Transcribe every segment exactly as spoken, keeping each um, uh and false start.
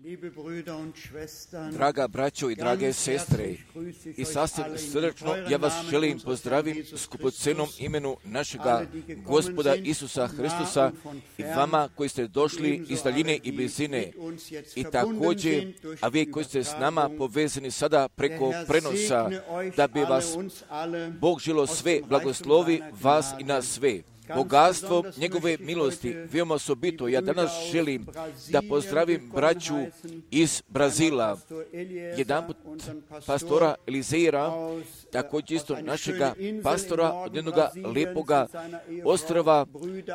Draga braćo i drage sestre, i sasvim srdačno ja vas želim pozdraviti skupocenom imenu našega Gospoda Isusa Hristusa i vama koji ste došli iz daljine i blizine, i također, a vi koji ste s nama povezani sada preko prenosa, da bi vas Bog želo sve blagoslovi vas i nas sve. Bogatstvo njegove milosti, veoma osobito. Ja danas želim da pozdravim braću iz Brazila, jedanput pastora Elizeira, također isto našega pastora od jednog lijepoga ostrava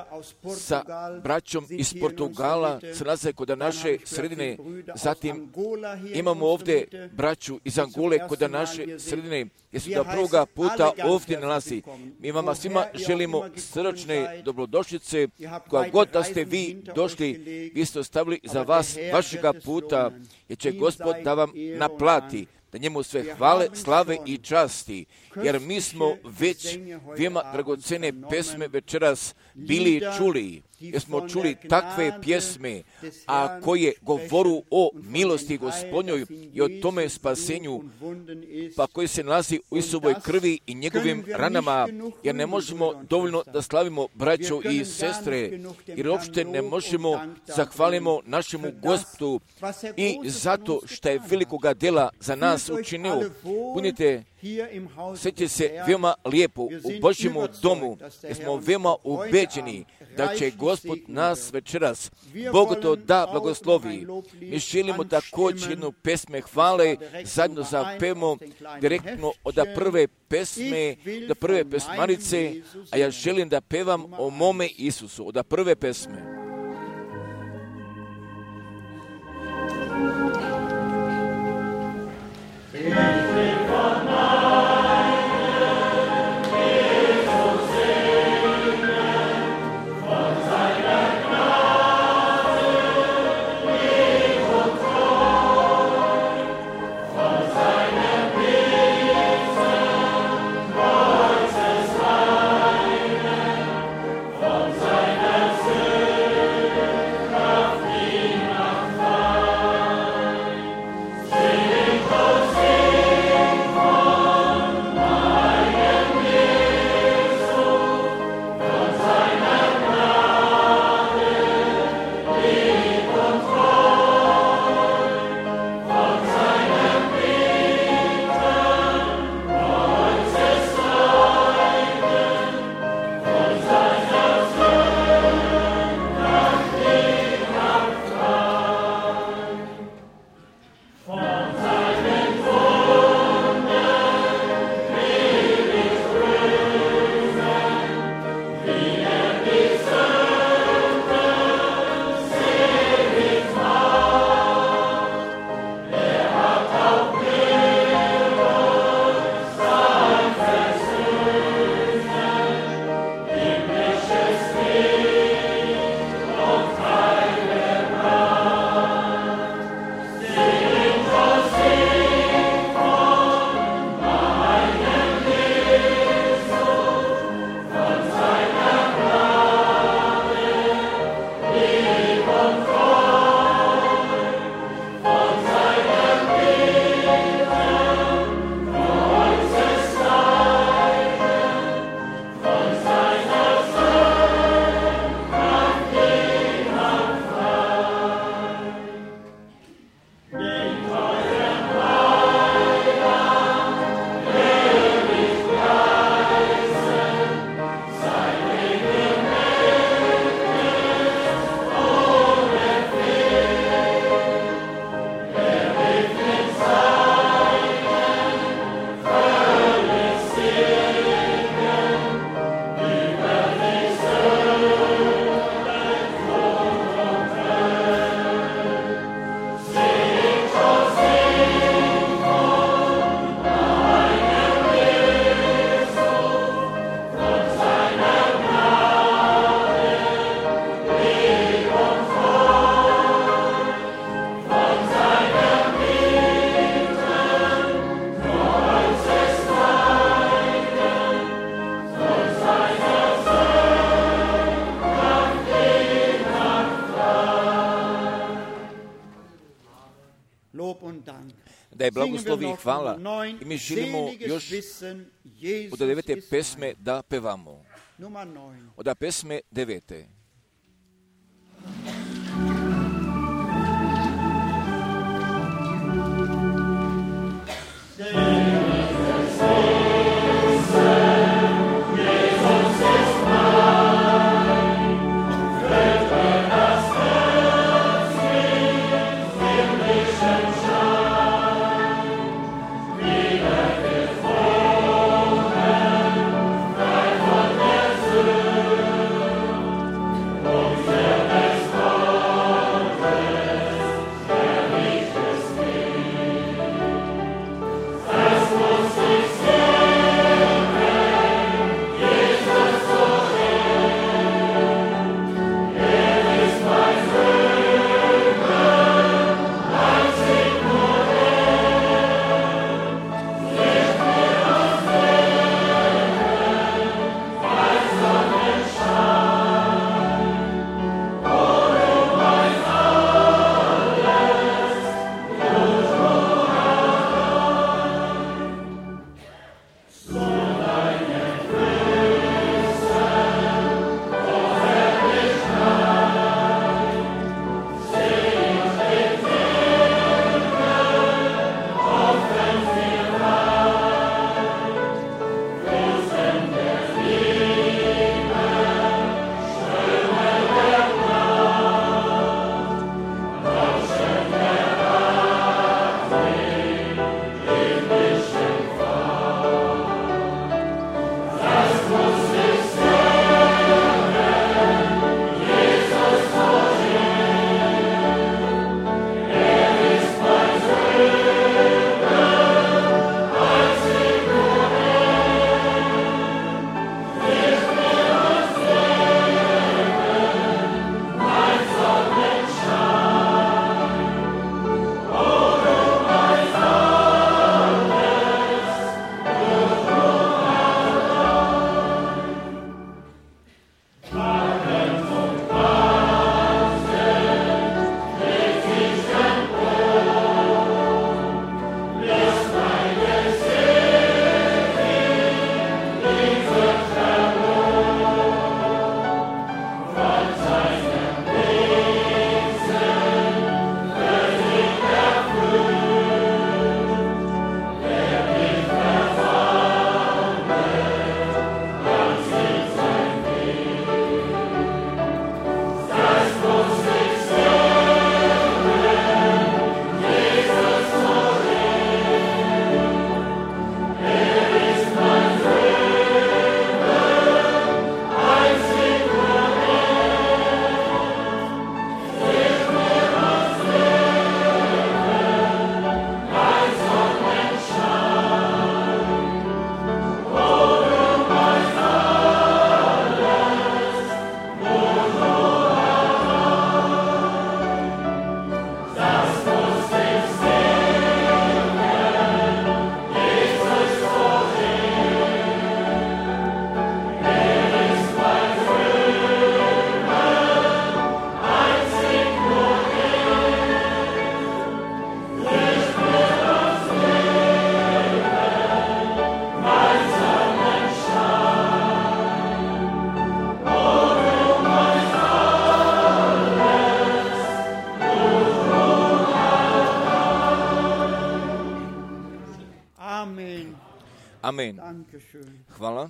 sa braćom iz Portugala, se nalaze kod naše sredine. Zatim imamo ovdje braću iz Angole kod naše sredine, jer su da prvoga puta ovdje nalazi. Mi vama svima želimo srdačne dobrodošlice, koja god da ste vi došli, vi ste ostavili za vas vašega puta, jer će Gospod da vam naplati, da njemu sve hvale, slave i časti, jer mi smo već veoma dragocene pesme večeras bili čuli, jer smo čuli takve pjesme, a koje govoru o milosti Gospodnjoj i o tome spasenju, pa koji se nalazi u Isusovoj krvi i njegovim ranama, jer ne možemo dovoljno da slavimo braćo i sestre, jer uopšte ne možemo zahvalimo našemu Gospodu i zato što je velikoga dela za nas učinio. Budite, sjećate se veoma lijepo u Božjemu domu, jer smo veoma ubeđeni da će Gospod nas večeras bogato da blagoslovi. Mi želimo također jednu pesme hvale, zajedno zapevamo direktno od prve pesme, do prve pesmarice, a ja želim da pevam o mome Isusu, od prve pesme. Von seiner Söhne da je blagoslovi i hvala. I mi želimo još od devete pesme da pevamo. Od pesme devete. Amen. Hvala.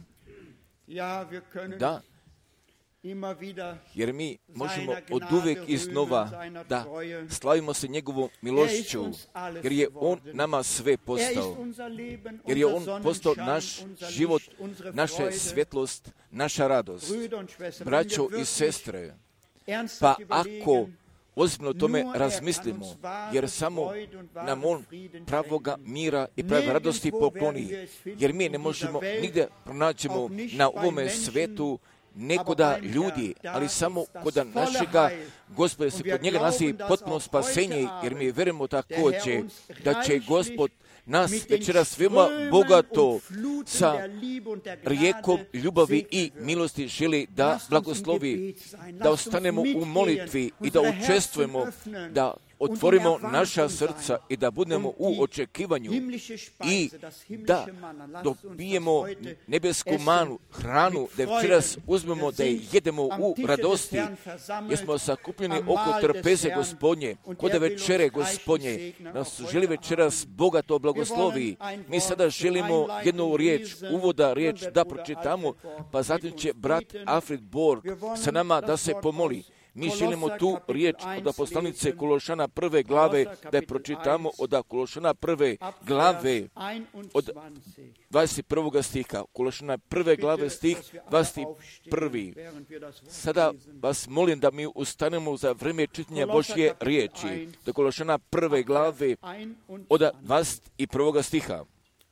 Da, jer mi možemo od uvijek iznova da slavimo se njegovom milošću, jer je on nama sve postao, jer je on postao naš život, naša svjetlost, naša radost. Braćo i sestre, pa ako ozbiljno tome razmislimo, jer samo nam on pravoga mira i prave radosti pokloni, jer mi ne možemo nigdje pronaćemo na ovome svetu nekoda ljudi, ali samo kod našega Gospoda se kod njega nalazi potpuno spasenje, jer mi vjerujemo također da će Gospod nas večeras svima bogato sa rijekom ljubavi i milosti želi da blagoslovi, da ostanemo u molitvi i da učestvujemo, da otvorimo naša srca i da budemo u očekivanju i da dobijemo nebesku manu, hranu, da večeras uzmemo, da je jedemo u radosti, jer smo sakupljeni oko trpeze Gospodnje, kod večere Gospodnje, nas želi večeras bogato blagoslovi. Mi sada želimo jednu riječ, uvoda riječ da pročitamo, pa zatim će brat Alfred Borg sa nama da se pomoli. Mi želimo tu riječ od aposlanice Kološana prve glave da je pročitamo od Kološana prve glave od dvadeset prvog stiha. Kološana prve glave stih dvadeset prvi. Sada vas molim da mi ustanemo za vrijeme čitanja Božje riječi. Do Kološana prve glave od dvadeset prvog stiha.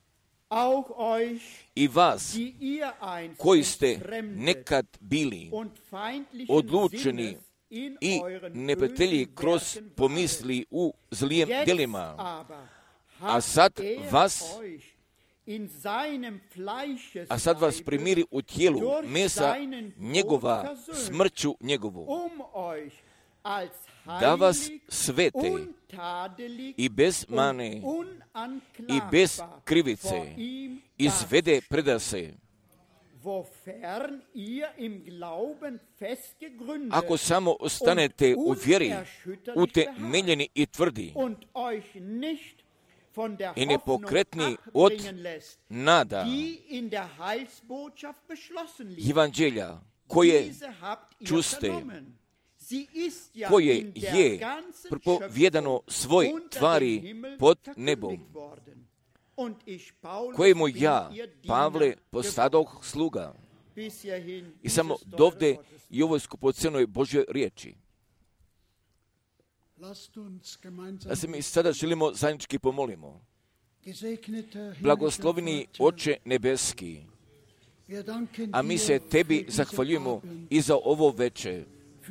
I vas, koji ste nekad bili odlučeni i neprijatelji kroz pomisli u zlijem djelima, a sad vas a sad vas primiri u tijelu mesa njegova smrću njegovu, da vas svete i bez mane i bez krivice izvede predase. Ako samo ostanete u vjeri, utemeljeni i tvrdi i nepokretni od nada evanđelja koje čuste, koje je propovijedano svoj tvari pod nebom, kojemu ja, Pavle, postadoh sluga. I samo dovde i ovoj skupocenoj Božjoj riječi. Da se mi sada želimo zajednički pomolimo. Blagosloveni Oče nebeski, a mi se tebi zahvaljujemo i za ovo veče,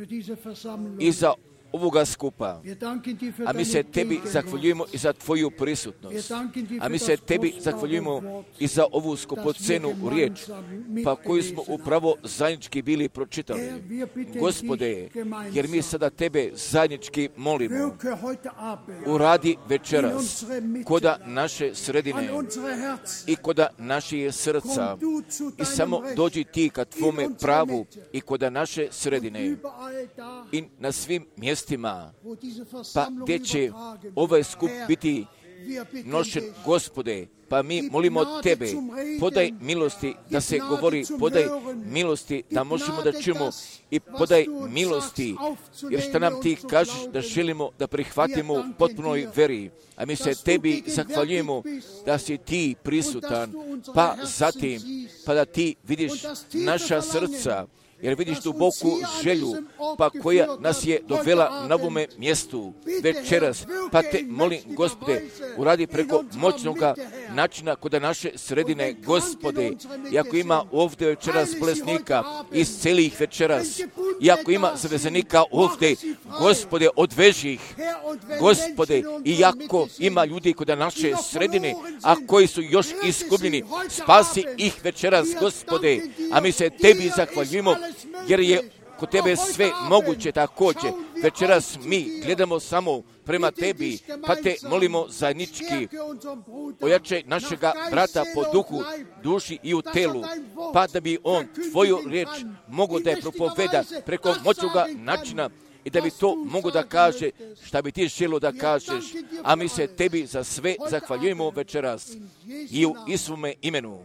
i za ovoga skupa, a mi se tebi zahvaljujemo i za tvoju prisutnost, a mi se tebi zahvaljujemo i za ovu skupocenu riječ, pa koju smo upravo zajednički bili pročitali. Gospode, jer mi sada tebe zajednički molimo, uradi večeras koda naše sredine i koda naših srca i samo dođi ti ka tvome pravu i koda naše sredine i na svim mjestima, pa gdje će ovaj skup biti nošen, Gospode, pa mi molimo tebe, podaj milosti da se govori, podaj milosti da možemo da čujemo i podaj milosti, jer što nam ti kažeš da želimo da prihvatimo u potpunoj veri, a mi se tebi zahvaljujemo da si ti prisutan, pa zatim, pa da ti vidiš naša srca, jer vidiš duboku želju, pa koja nas je dovela na ovome mjestu večeras. Pa te molim, Gospode, uradi preko moćnoga načina kod naše sredine, Gospode. I ako ima ovdje večeras bolesnika iz celih večeras, i ako ima zavezenika ovdje, Gospode, odveži ih, Gospode. I ako ima ljudi kod naše sredine, a koji su još izgubljeni, spasi ih večeras, Gospode. A mi se tebi zahvaljujemo, jer je kod tebe sve moguće također. Večeras mi gledamo samo prema tebi, pa te molimo zajednički, ojačaj našega brata po duhu, duši i u telu, pa da bi on tvoju riječ mogo da je propoveda preko moćnoga načina i da bi to mogo da kaže šta bi ti želo da kažeš. A mi se tebi za sve zahvaljujemo večeras i u Isuvome imenu.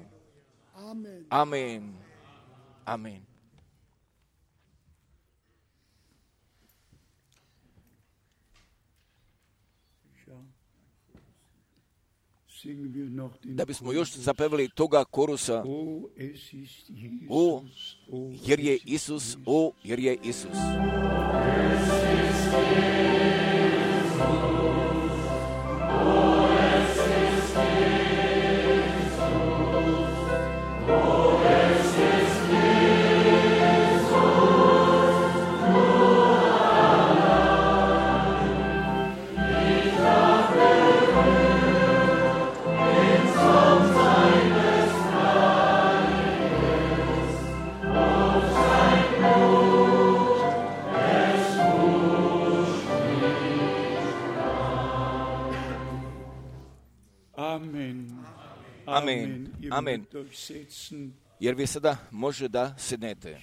Amen. Amen. Da bismo još zapevali toga korusa, o, jer je Isus, o, jer je Isus. Amen. Amen. Amen. Jer vi sada može da sednete.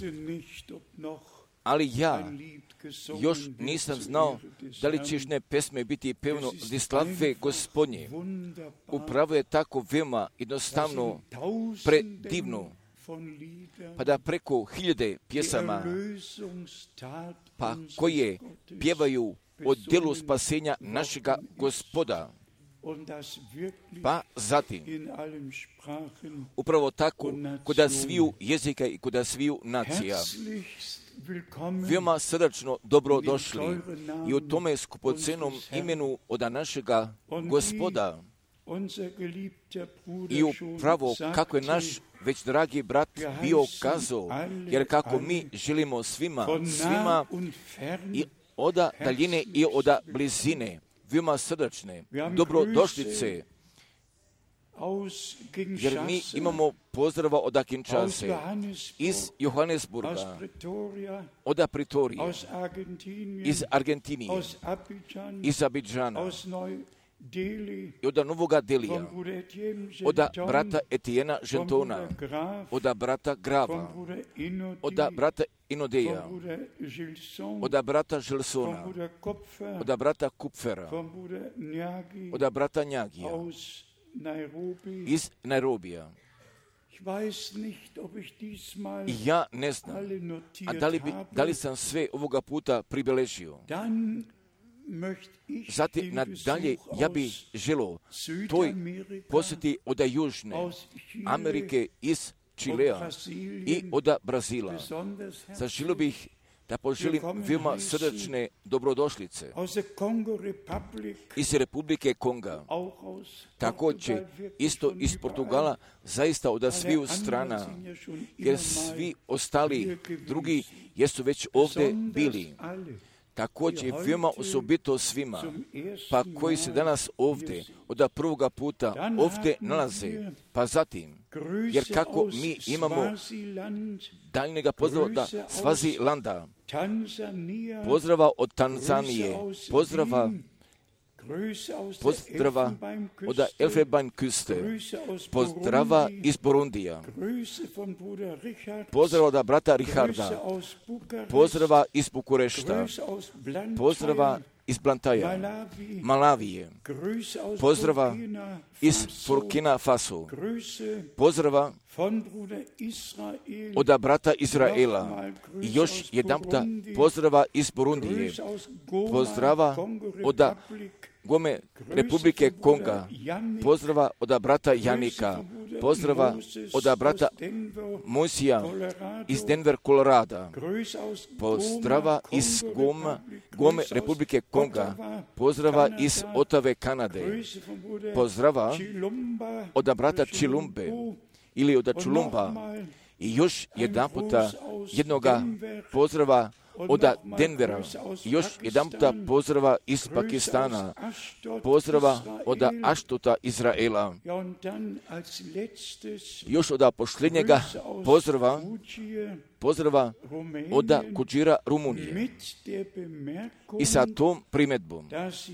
Ali ja još nisam znao da li će išne pesme biti pevno radi slave Gospodnje. Upravo je tako veoma jednostavno, predivno, pa da preko hiljade pjesama, pa koje pjevaju o djelu spasenja našega Gospoda, pa zatim upravo tako kod sviju jezika i kod sviju nacija. Veoma srdačno dobro došli i u tome skupocenom imenu od našega Gospoda. I upravo kako je naš već dragi brat bio kazao, jer kako mi želimo svima, svima i od daljine i od blizine, veoma srdačne dobrodošlice, jer mi imamo pozdrava od Kinshase, iz Johannesburga, od Pretorije, iz Argentinije, iz Abidžana, i od Novoga Delija, od brata Etijena Žentona, od brata Grava, od brata Inodeja, od brata Žilsona, od brata Kupfera, od brata Njagija, iz Nairobija. I ja ne znam, a da li, bi, da li sam sve ovoga puta pribeležio. Zatim nadalje ja bih želio toj posjeti od Južne Amerike, iz Čilea i od Brazila. Zaželio bih da poželim veoma srdačne dobrodošlice iz Republike Konga, također isto iz Portugala, zaista od sviju strana, jer svi ostali drugi jesu već ovdje bili. Također veoma osobito svima, pa koji se danas ovdje od prvoga puta ovdje nalaze, pa zatim, jer kako mi imamo daljnjega pozdrava da Svazilanda, pozdrava od Tanzanije, pozdrava pozdrava od Elfenbeinküste, pozdrava iz Burundija, pozdrava od brata Richarda, pozdrava iz Bukurešta, pozdrava iz Blantaja, Malavije, pozdrava iz Burkina Faso, pozdrava od brata Izraela i još jedanputa pozdrava iz Burundije, pozdrava od Gome Republike Konga, pozdrava od brata Janika, pozdrava od brata Mojsija iz Denver, Kolorada, pozdrava iz Goma, Gome Republike Konga, pozdrava iz Otave, Kanade, pozdrava od brata Čilumbe ili od Čulumba i još jedanputa jednoga pozdrava od Denvera, još jedanputa pozdrava iz Pakistana, pozdrava od Aštuta, Izraela, još od posljednjega pozdrava, pozdrava od Kuđira, Rumunije. I sa tom primjedbom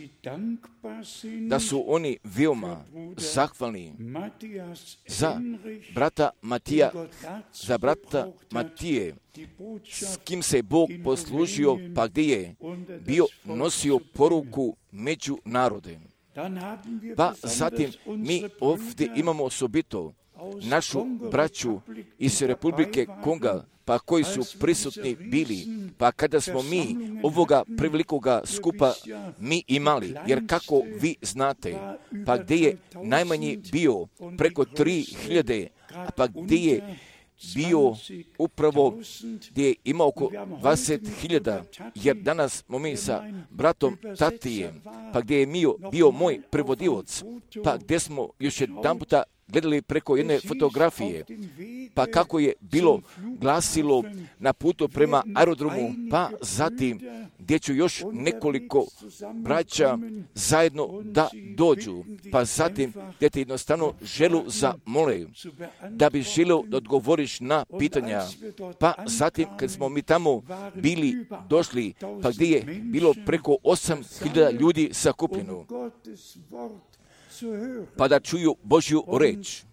da su oni veoma zahvalni za brata Matija, za brata Matije, s kim se Bog poslužio, pa gdje je bio nosio poruku među narode. Pa zatim mi ovdje imamo osobito našu braću iz Republike Konga, pa koji su prisutni bili, pa kada smo mi ovoga prevelikoga skupa mi imali, jer kako vi znate, pa gdje je najmanji bio preko tri hiljade, pa gdje je bio upravo gdje je imao oko dvadeset hiljada, jer danas smo mi sa bratom Tatijem, pa gdje je bio, bio moj prevodilac, pa gdje smo još jedan puta gledali preko jedne fotografije, pa kako je bilo glasilo na putu prema aerodromu, pa zatim gdje ću još nekoliko braća zajedno da dođu, pa zatim gdje te jednostavno želu zamole, da bi želio da odgovoriš na pitanja, pa zatim kad smo mi tamo bili došli, pa gdje je bilo preko osam hiljada ljudi sakupljeno, pa da čuju Božju reč.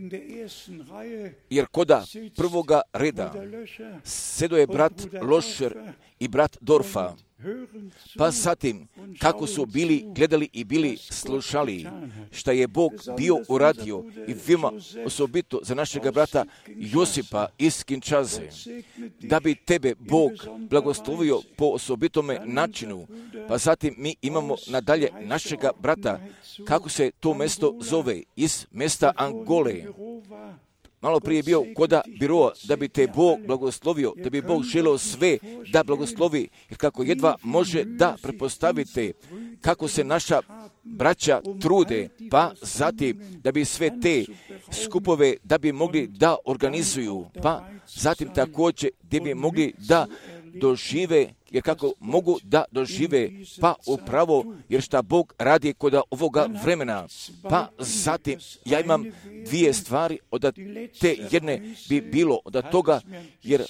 Jer koda prvoga reda sedo je brat Lošer i brat Dorfa, pa zatim kako su bili gledali i bili slušali šta je Bog bio uradio i veoma osobito za našega brata Josipa iz Kinčaze, da bi tebe Bog blagoslovio po osobitome načinu. Pa zatim mi imamo nadalje našega brata, kako se to mesto zove, iz mesta Angole. Malo prije bio koda biroa, da bi te Bog blagoslovio, da bi Bog želeo sve da blagoslovi, jer kako jedva može da prepostavite kako se naša braća trude, pa zatim da bi sve te skupove da bi mogli da organizuju, pa zatim također da bi mogli da dožive, jer kako mogu da dožive, pa upravo, jer šta Bog radi kod ovoga vremena. Pa zatim, ja imam dvije stvari, od te jedne bi bilo od toga, jer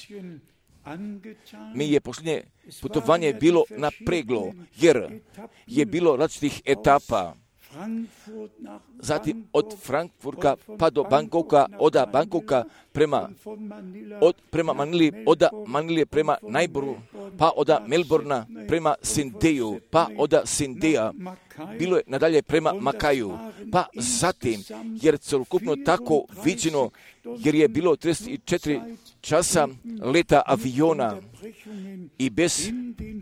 mi je posljednje putovanje bilo napreglo, jer je bilo različitih etapa. Zatim od Frankfurta pa do Bangkoka, od Bangkoka prema, od, prema Manili, od Manilije prema Najboru, pa od Melbourna prema Sindeju, pa od Sindeja bilo je nadalje prema Makaju, pa zatim, jer celokupno tako viđeno, jer je bilo trideset četiri časa leta aviona i bez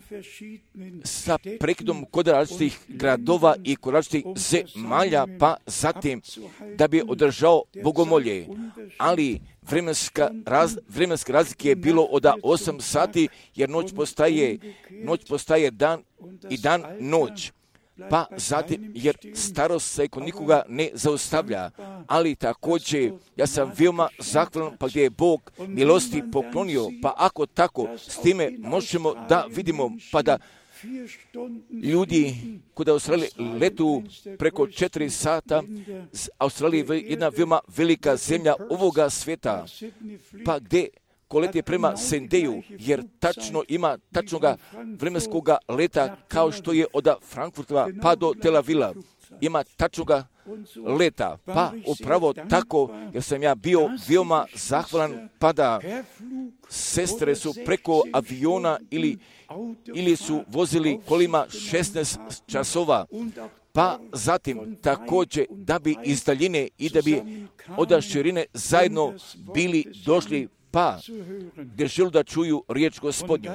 sa prekidom kod različitih gradova i kod različitih zemalja, pa zatim da bi održao bogomolje. Ali vremenska, raz, vremenska razlika je bilo od osam sati, jer noć postaje, noć postaje dan i dan noć. Pa zatim, jer starost se kod nikoga ne zaustavlja, ali također ja sam veoma zahvalan, pa gdje je Bog milosti poklonio, pa ako tako s time možemo da vidimo, pa da ljudi kod Australije letu preko četiri sata, Australija je jedna veoma velika zemlja ovoga svijeta, pa gdje ko leti prema Sindeju, jer tačno ima tačnoga vremenskoga leta kao što je od Frankfurta pa do Tel Avila. Ima tačnoga leta, pa upravo tako, jer sam ja bio veoma zahvalan, pa da sestre su preko aviona ili, ili su vozili kolima šesnaest časova, pa zatim također da bi iz daljine i da bi od širine zajedno bili došli, pa gdje želu da čuju riječ Gospodnju.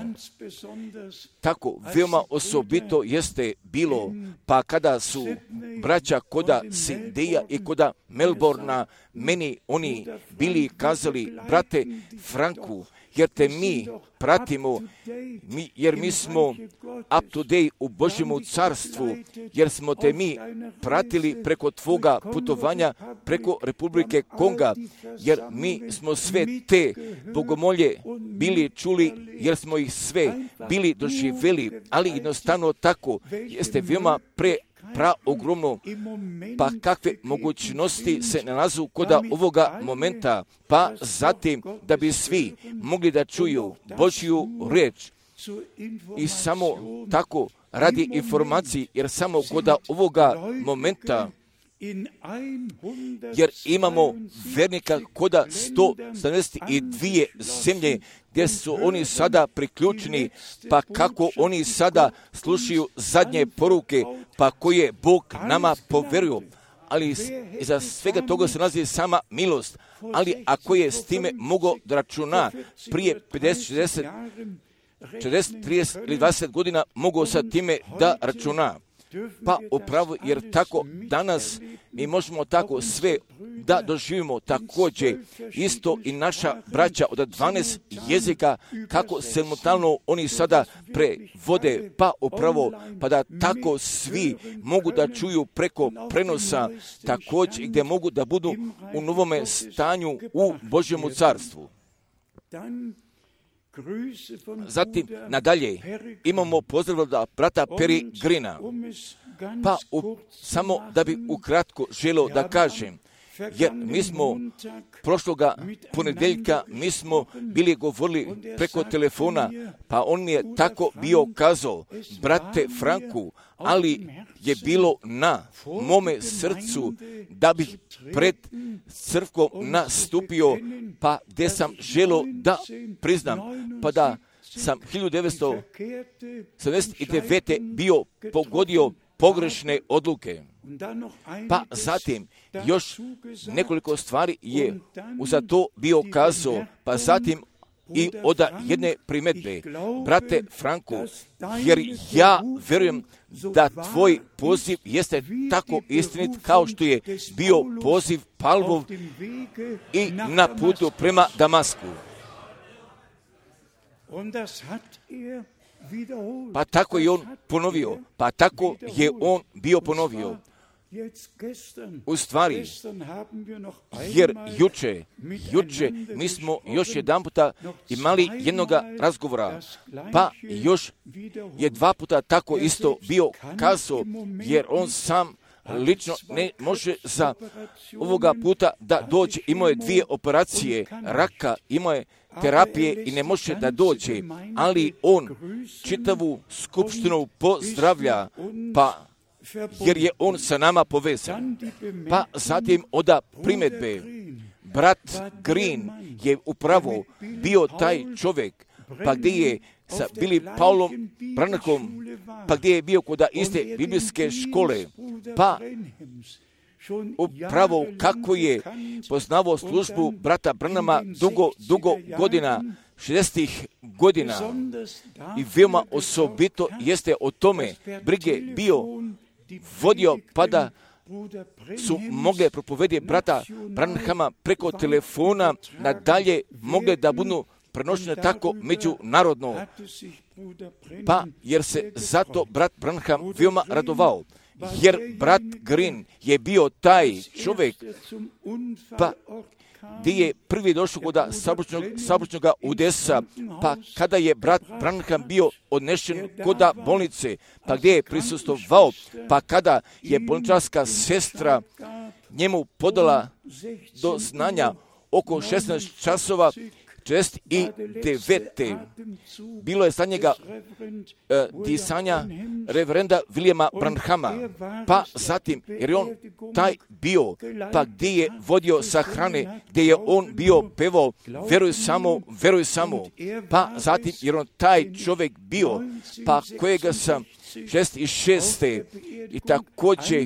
Tako, veoma osobito jeste bilo, pa kada su braća koda Sindeja i koda Melbourna, meni oni bili kazali, brate Franku, jer te mi pratimo, mi, jer mi smo up to date u Božjemu carstvu, jer smo te mi pratili preko tvoga putovanja preko Republike Konga, jer mi smo sve te bogomolje bili čuli, jer smo ih sve bili doživjeli, ali jednostavno tako jeste veoma pre pra ogromno, pa kakve mogućnosti se nalazu kod ovoga momenta, pa zatim da bi svi mogli da čuju Božju riječ i samo tako radi informaciji, jer samo kod ovoga momenta, jer imamo vernika koda sto sedamdeset dvije zemlje gdje su oni sada priključeni, pa kako oni sada slušaju zadnje poruke, pa koje Bog nama poverio. Ali iza svega toga se nalazi sama milost. Ali ako je s time mogao da računa prije pedeset, šezdeset, četrdeset, trideset ili dvadeset godina, mogao sa time da računa. Pa upravo, jer tako danas mi možemo tako sve da doživimo također isto i naša braća od dvanaest jezika, kako simultano oni sada prevode, pa upravo, pa da tako svi mogu da čuju preko prenosa, također gdje mogu da budu u novome stanju u Božjemu carstvu. Zatim, nadalje, imamo pozdrav od brata Peregrina. Pa u, samo da bi ukratko želeo da kažem, jer mi smo prošloga ponedjeljka, mi smo bili govorili preko telefona, pa on mi je tako bio kazao, brate Franku, ali je bilo na mome srcu da bih pred crkvom nastupio, pa gdje sam želio da priznam, pa da sam hiljadu devetsto sedamdeset devete. bio pogodio pogrešne odluke. Pa zatim još nekoliko stvari je uza to bio kazao, pa zatim i od jedne primjedbe, brate Franku, jer ja vjerujem da tvoj poziv jeste tako istinit kao što je bio poziv Pavlov i na putu prema Damasku. Pa tako je on ponovio, pa tako je on bio ponovio. U stvari, jer juče, juče mi smo još jedan puta imali jednoga razgovora, pa još je dva puta tako isto bio kazao, jer on sam lično ne može za ovoga puta da dođe. Imao je dvije operacije raka, imao je terapije i ne može da dođe, ali on čitavu skupštinu pozdravlja, pa jer je on sa nama povezan. Pa zatim oda primjedbe, brat Green je upravo bio taj čovjek, pa gdje je sa bili Paulom Branham, pa gdje je bio kod iste biblijske škole, pa upravo kako je poznavao službu brata Branhama dugo, dugo godina, šezdesetih godina, i veoma osobito jeste o tome brige bio vodio, pa da su mogle propovedje brata Branhama preko telefona nadalje mogle da budu prenošene tako međunarodno, pa jer se zato brat Branham veoma radovao, jer brat Green je bio taj čovjek, pa gdje je prvi došao kod saobraćajnog udesa, pa kada je brat Branham bio odnešen kod bolnice, pa gdje je prisustvovao, pa kada je bolničarska sestra njemu podala do znanja oko šesnaest časova četrdeset devet. Bilo je za njega e, disanja reverenda Williama Branhama, pa zatim, jer je on taj bio, pa gdje je vodio sahrane, gdje je on bio pevao, veruj samo, veruj samo, pa zatim, jer on taj čovjek bio, pa kojega sam šezdeset šeste. i također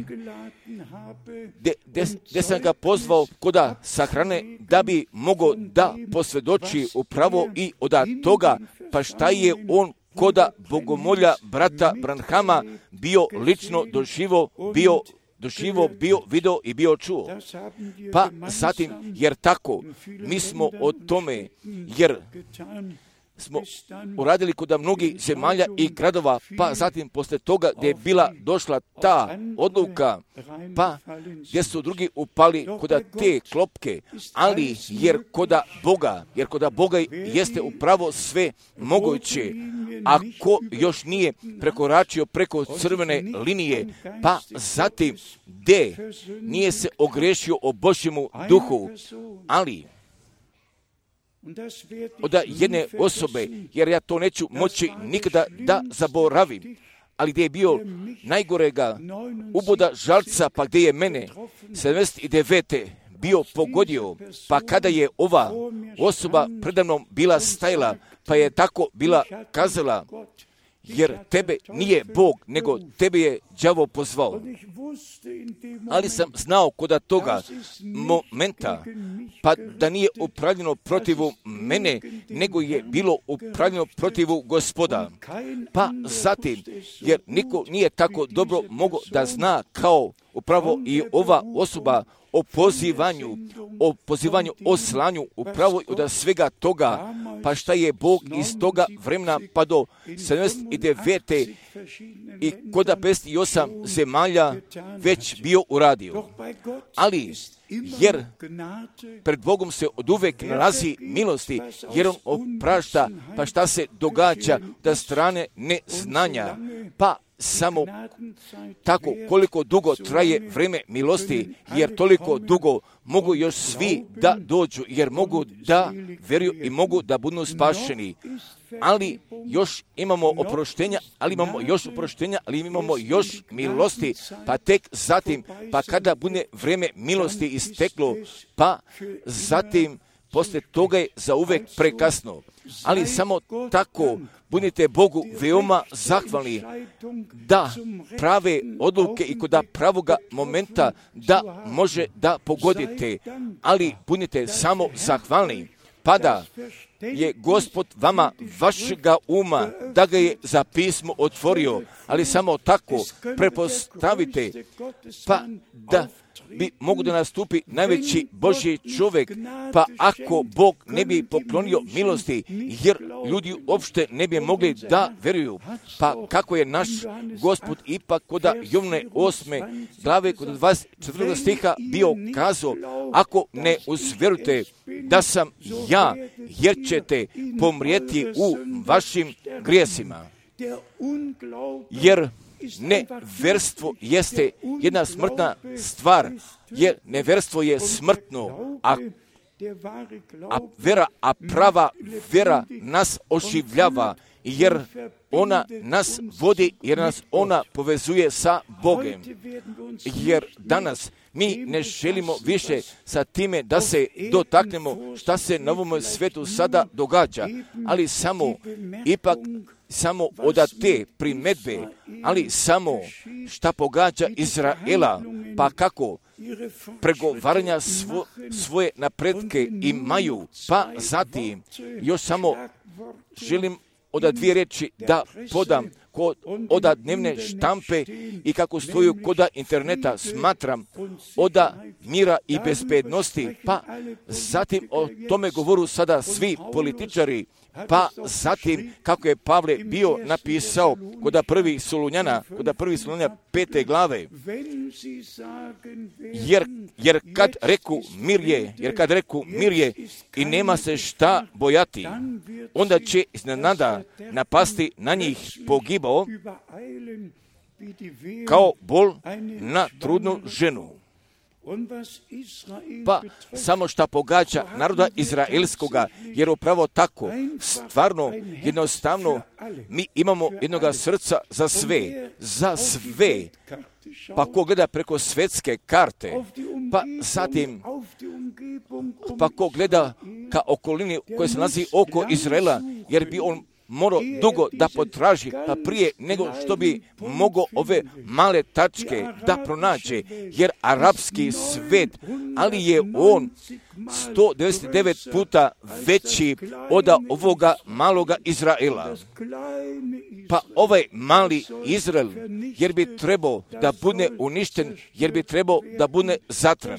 gdje sam ga pozvao koda sahrane da bi mogao da posvjedoči upravo i od toga, pa šta je on koda bogomolja brata Branhama bio lično doživo, bio doživo, bio video i bio čuo. Pa zatim, jer tako, mi smo o tome, jer smo uradili kod mnogih zemalja i gradova, pa zatim posle toga gdje je bila došla ta odluka, pa gdje su drugi upali kod te klopke, ali jer kod Boga, jer kod Boga jeste upravo sve moguće, ako još nije prekoračio preko crvene linije, pa zatim gdje nije se ogrešio o Božjemu duhu, ali od jedne osobe, jer ja to neću moći nikada da zaboravim, ali gdje je bio najgorega uboda žalca, pa gdje je mene sedamdeset devete. bio pogodio, pa kada je ova osoba predamnom bila stajala, pa je tako bila kazala, jer tebe nije Bog, nego tebe je đavo pozvao. Ali sam znao kod toga momenta, pa da nije upravljeno protivu mene, nego je bilo upravljeno protivu Gospoda. Pa zatim, jer niko nije tako dobro mogao da zna kao upravo i ova osoba o pozivanju, o pozivanju, o slanju, upravo od svega toga, pa šta je Bog iz toga vremena pa do sedamdeset devete i kod pedeset osam zemalja već bio uradio. Ali, jer pred Bogom se oduvek nalazi milosti, jer on oprašta, pa šta se događa da strane neznanja, pa samo tako koliko dugo traje vrijeme milosti, jer toliko dugo mogu još svi da dođu, jer mogu da vjeruju i mogu da budu spašeni. Ali još imamo oproštenja, ali imamo još oproštenja, ali imamo još milosti, pa tek zatim, pa kada bude vrijeme milosti isteklo, pa zatim poslije toga je za uvek prekasno. Ali samo tako budite Bogu veoma zahvalni da prave odluke i kod pravoga momenta da može da pogodite, ali budite samo zahvalni. Pa da je Gospod vama vašega uma, da ga je za pismo otvorio, ali samo tako prepostavite, pa da bi mogu da nastupi najveći Božji čovjek, pa ako Bog ne bi poklonio milosti, jer ljudi uopšte ne bi mogli da vjeruju, pa kako je naš Gospod ipak kod Jovne osme glave kod dvadeset četvrtog stiha bio kazao, ako ne uzvjerujete da sam ja, jer ćete pomrijeti u vašim grijesima. Jer neverstvo jeste jedna smrtna stvar, jer neverstvo je smrtno, a, a vera, a prava vera nas oživljava, jer ona nas vodi, jer nas ona povezuje sa Bogom. Jer danas mi ne želimo više sa time da se dotaknemo šta se na ovom svetu sada događa, ali samo ipak samo od te primedbe, ali samo šta pogađa Izraela, pa kako pregovaranja svo, svoje napretke imaju, pa zatim još samo želim od dvije reči da podam kod oda dnevne štampe i kako stoju koda interneta, smatram oda mira i bezbednosti, pa zatim o tome govoru sada svi političari, pa zatim kako je Pavle bio napisao koda prvi Solunjana, koda prvi Solunjana pete glave, jer, jer kad reku mir je, jer kad reku mir je i nema se šta bojati, onda će iznenada napasti na njih pogibao kao bol na trudnu ženu. Pa samo šta pogađa naroda izraelskoga, jer upravo tako, stvarno, jednostavno, mi imamo jednoga srca za sve, za sve. Pa ko gleda preko svetske karte, pa zatim, pa ko gleda ka okolini koje se nalazi oko Izraela, jer bi on morao dugo da potraži, pa prije nego što bi mogao ove male tačke da pronađe, jer arapski svet, ali je on sto devedeset devet puta veći od ovoga maloga Izraela. Pa ovaj mali Izrael, jer bi trebao da bude uništen, jer bi trebao da bude zatran.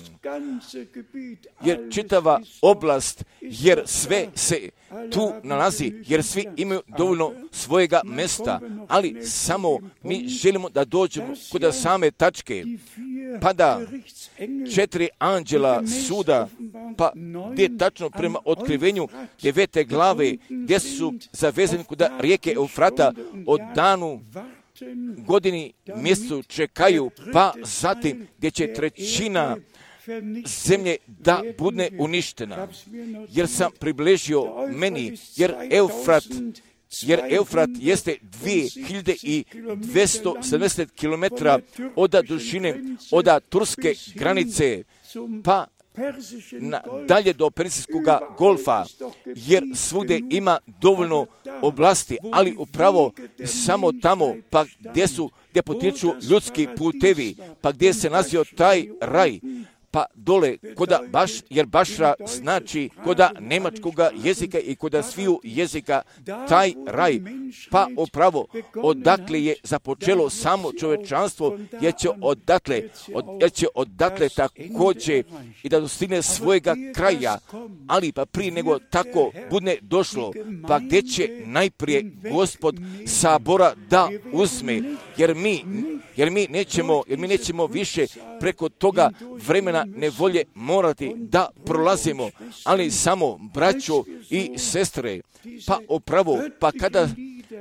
Jer čitava oblast, jer sve se tu nalazi, jer svi imaju dovoljno svojega mesta, ali samo mi želimo da dođemo kod same tačke, pa da četiri anđela suda, pa gdje tačno prema otkrivenju devete glave, gdje su zavezani kod rijeke Eufrata od danu, godini, mjesecu čekaju, pa zatim gdje će trećina zemlje da bude uništena. Jer sam približio meni, jer Eufrat, jer Eufrat jeste dvije hiljade dvjesto sedamdeset kilometara od dužine, od turske granice, pa na, dalje do Persijskog golfa, jer svugdje ima dovoljno oblasti, ali upravo samo tamo, pa gdje su, gdje potiču ljudski putevi, pa gdje se nalazio taj raj, pa dole, koda baš, jer Bašra znači koda nemačkoga jezika i koda sviju jezika, taj raj, pa upravo odakle je započelo samo čovečanstvo, jer će odatle, od, jer će odatle također i da dostigne svojega kraja, ali pa prije nego tako bude došlo, pa gdje će najprije Gospod sabora da uzme, jer mi, jer mi nećemo, jer mi nećemo više preko toga vremena nevolje morati da prolazimo, ali samo braćo i sestre, pa upravo, pa kada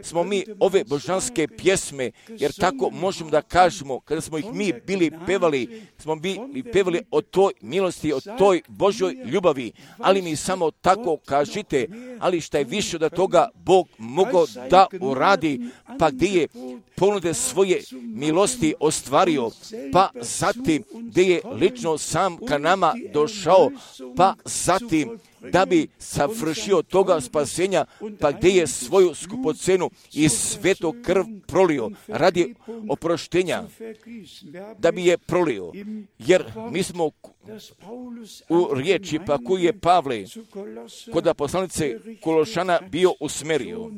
smo mi ove božanske pjesme, jer tako možemo da kažemo, kada smo ih mi bili pevali, smo bili pevali o toj milosti, o toj Božoj ljubavi, ali mi samo tako kažite, ali šta je više od toga Bog mogao da uradi, pa gdje je ponude svoje milosti ostvario, pa zatim gdje je lično sam ka nama došao, pa zatim da bi savršio toga spasenja, pa gdje je svoju skupocenu i svetu krv prolio radi oproštenja, da bi je prolio. Jer mi smo u riječi, pa koju je Pavle kod poslanice Kološana bio usmerio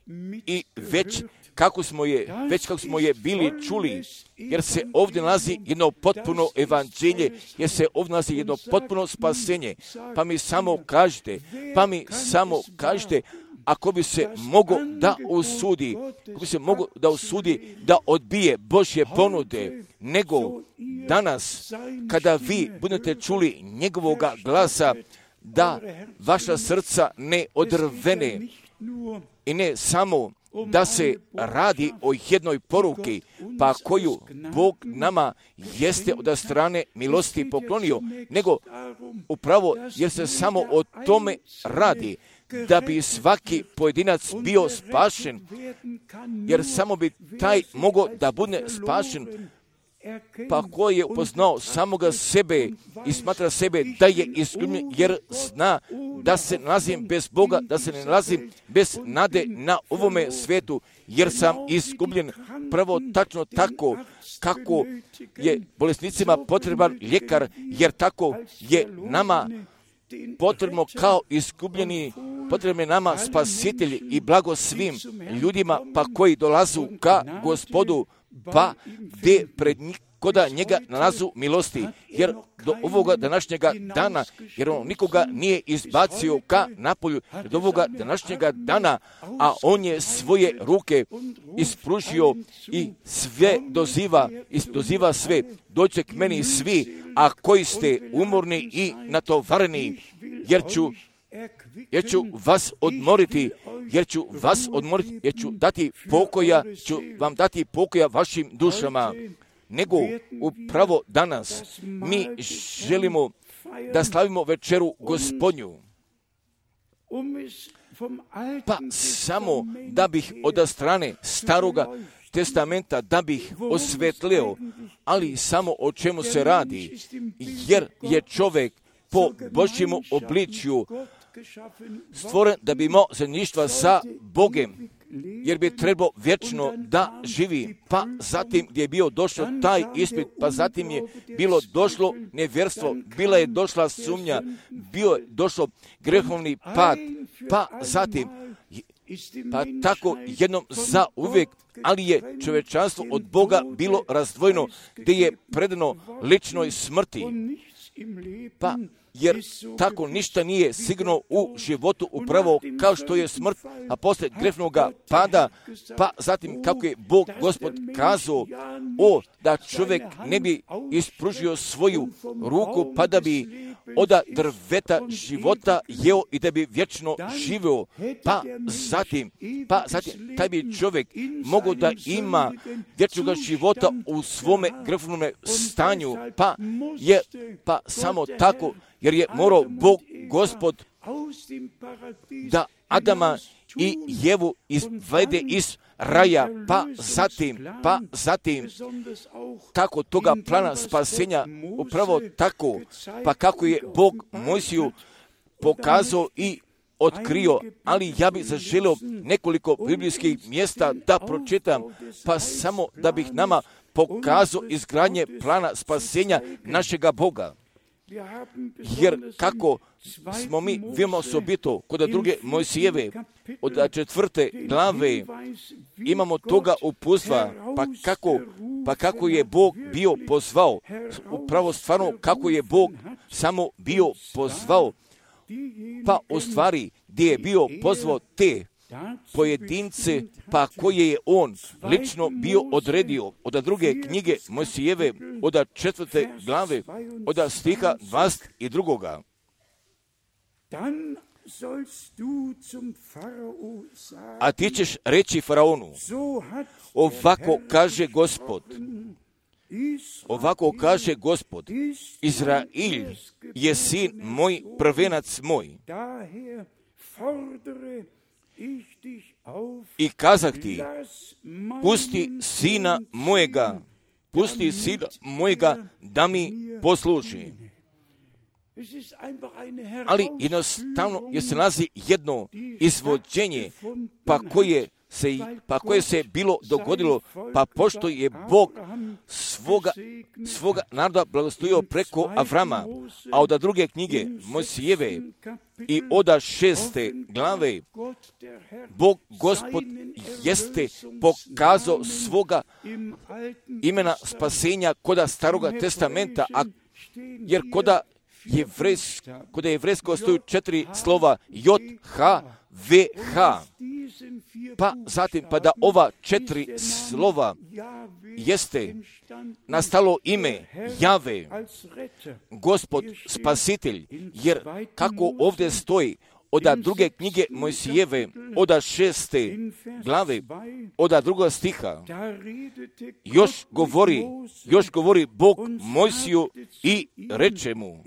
i već kako smo je, već kako smo je bili čuli, jer se ovdje nalazi jedno potpuno evanđelje, jer se ovdje nalazi jedno potpuno spasenje, pa mi samo kažete, pa mi samo kažete, ako bi se mogo da usudi, ako bi se mogo da usudi da odbije Božje ponude, nego danas, kada vi budete čuli njegovoga glasa, da vaša srca ne odrvene i ne samo da se radi o jednoj poruki, pa koju Bog nama jeste od strane milosti poklonio, nego upravo jer se samo o tome radi, da bi svaki pojedinac bio spašen, jer samo bi taj mogao da bude spašen, pa ko je upoznao samoga sebe i smatra sebe da je isključen, jer zna da se nalazim bez Boga, da se ne nalazim bez nade na ovome svetu, jer sam iskupljen. Prvo tačno tako kako je bolesnicima potreban ljekar, jer tako je nama potrebno kao iskupljeni, potrebno je nama spasitelj i blago svim ljudima pa koji dolazu ka Gospodu, pa gdje pred njih koda njega nalazu milosti, jer do ovoga današnjega dana, jer on nikoga nije izbacio ka napolju, do ovoga današnjega dana, a on je svoje ruke ispružio i sve doziva, i doziva sve, dođite k meni svi, a koji ste umorni i natovareni, jer ću jer ću vas odmoriti, jer ću vas odmoriti, jer ću dati pokoja, ću vam dati pokoja vašim dušama. Nego upravo danas mi želimo da slavimo večeru Gospodnju. Pa samo da bih od strane staroga testamenta da bih osvetlio, ali samo o čemu se radi, jer je čovjek po Božjemu obličju stvoren da bi imao zajedništva sa Bogem, jer bi trebao vječno da živi. Pa zatim gdje je bio došao taj ispit, pa zatim je bilo došlo nevjerstvo, bila je došla sumnja, bio je došao grehovni pad, pa zatim, pa tako jednom za uvijek, ali je čovječanstvo od Boga bilo razdvojeno, gdje je predano ličnoj smrti. Pa jer tako ništa nije sigurno u životu upravo kao što je smrt, a poslije grehnoga pada, pa zatim kako je Bog Gospod kazao, o, da čovjek ne bi ispružio svoju ruku, pa da bi od drveta života jeo i da bi vječno živio, pa zatim, pa zatim taj bi čovjek mogao da ima vječnog života u svome grehnome stanju, pa je, pa samo tako, jer je morao Bog Gospod da Adama i Jevu izvede iz raja, pa zatim, pa zatim, tako toga plana spasenja, upravo tako, pa kako je Bog Mojsiju pokazao i otkrio, ali ja bih zaželio nekoliko biblijskih mjesta da pročitam, pa samo da bih nama pokazao izgradnje plana spasenja našega Boga. Jer kako smo mi veoma osobito kod druge Mojsijeve od četvrte glave imamo toga uputstva, pa kako, pa kako je Bog bio pozvao, upravo stvarno kako je Bog samo bio pozvao, pa u stvari gdje je bio pozvao te pojedince, pa koje je on lično bio odredio od druge knjige Mojsijeve, od četvrte glave, od stiha dvadeset dva. A ti ćeš reći faraonu, ovako kaže Gospod, ovako kaže Gospod, Izrail je sin moj, prvenac moj. I kazah ti, pusti sina mojega, pusti sina mojega da mi posluži. Ali jednostavno je se nalazi jedno izvođenje, pa koje se, pa koje se bilo dogodilo, pa pošto je Bog svoga, svoga naroda blagoslovio preko Avrama, a od druge knjige Mojsijeve i oda šeste glave, Bog Gospod jeste pokazao svoga imena spasenja koda Staroga testamenta, a jer koda Jevrejsko, kod je jevrejsko stoju četiri slova J, H, V, H. Pa zatim, pa da ova četiri slova jeste nastalo ime Jave, Gospod spasitelj, jer kako ovdje stoji, oda druge knjige Mojsijeve, oda šeste glave, oda druga stiha, još govori, još govori Bog Mojsiju i reče mu,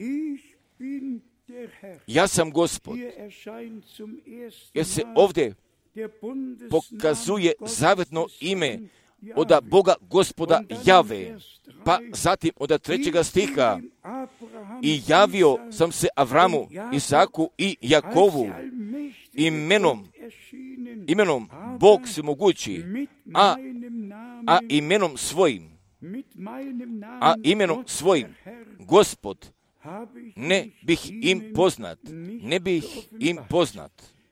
ja sam Gospod, jer se ovdje pokazuje zavetno ime oda Boga Gospoda Jave, pa zatim oda trećega stiha, i javio sam se Avramu, Isaku i Jakovu imenom, imenom Bog svemogući, a, a imenom svojim, a imenom svojim, Gospod, ne bih im poznat, ne bih im poznat.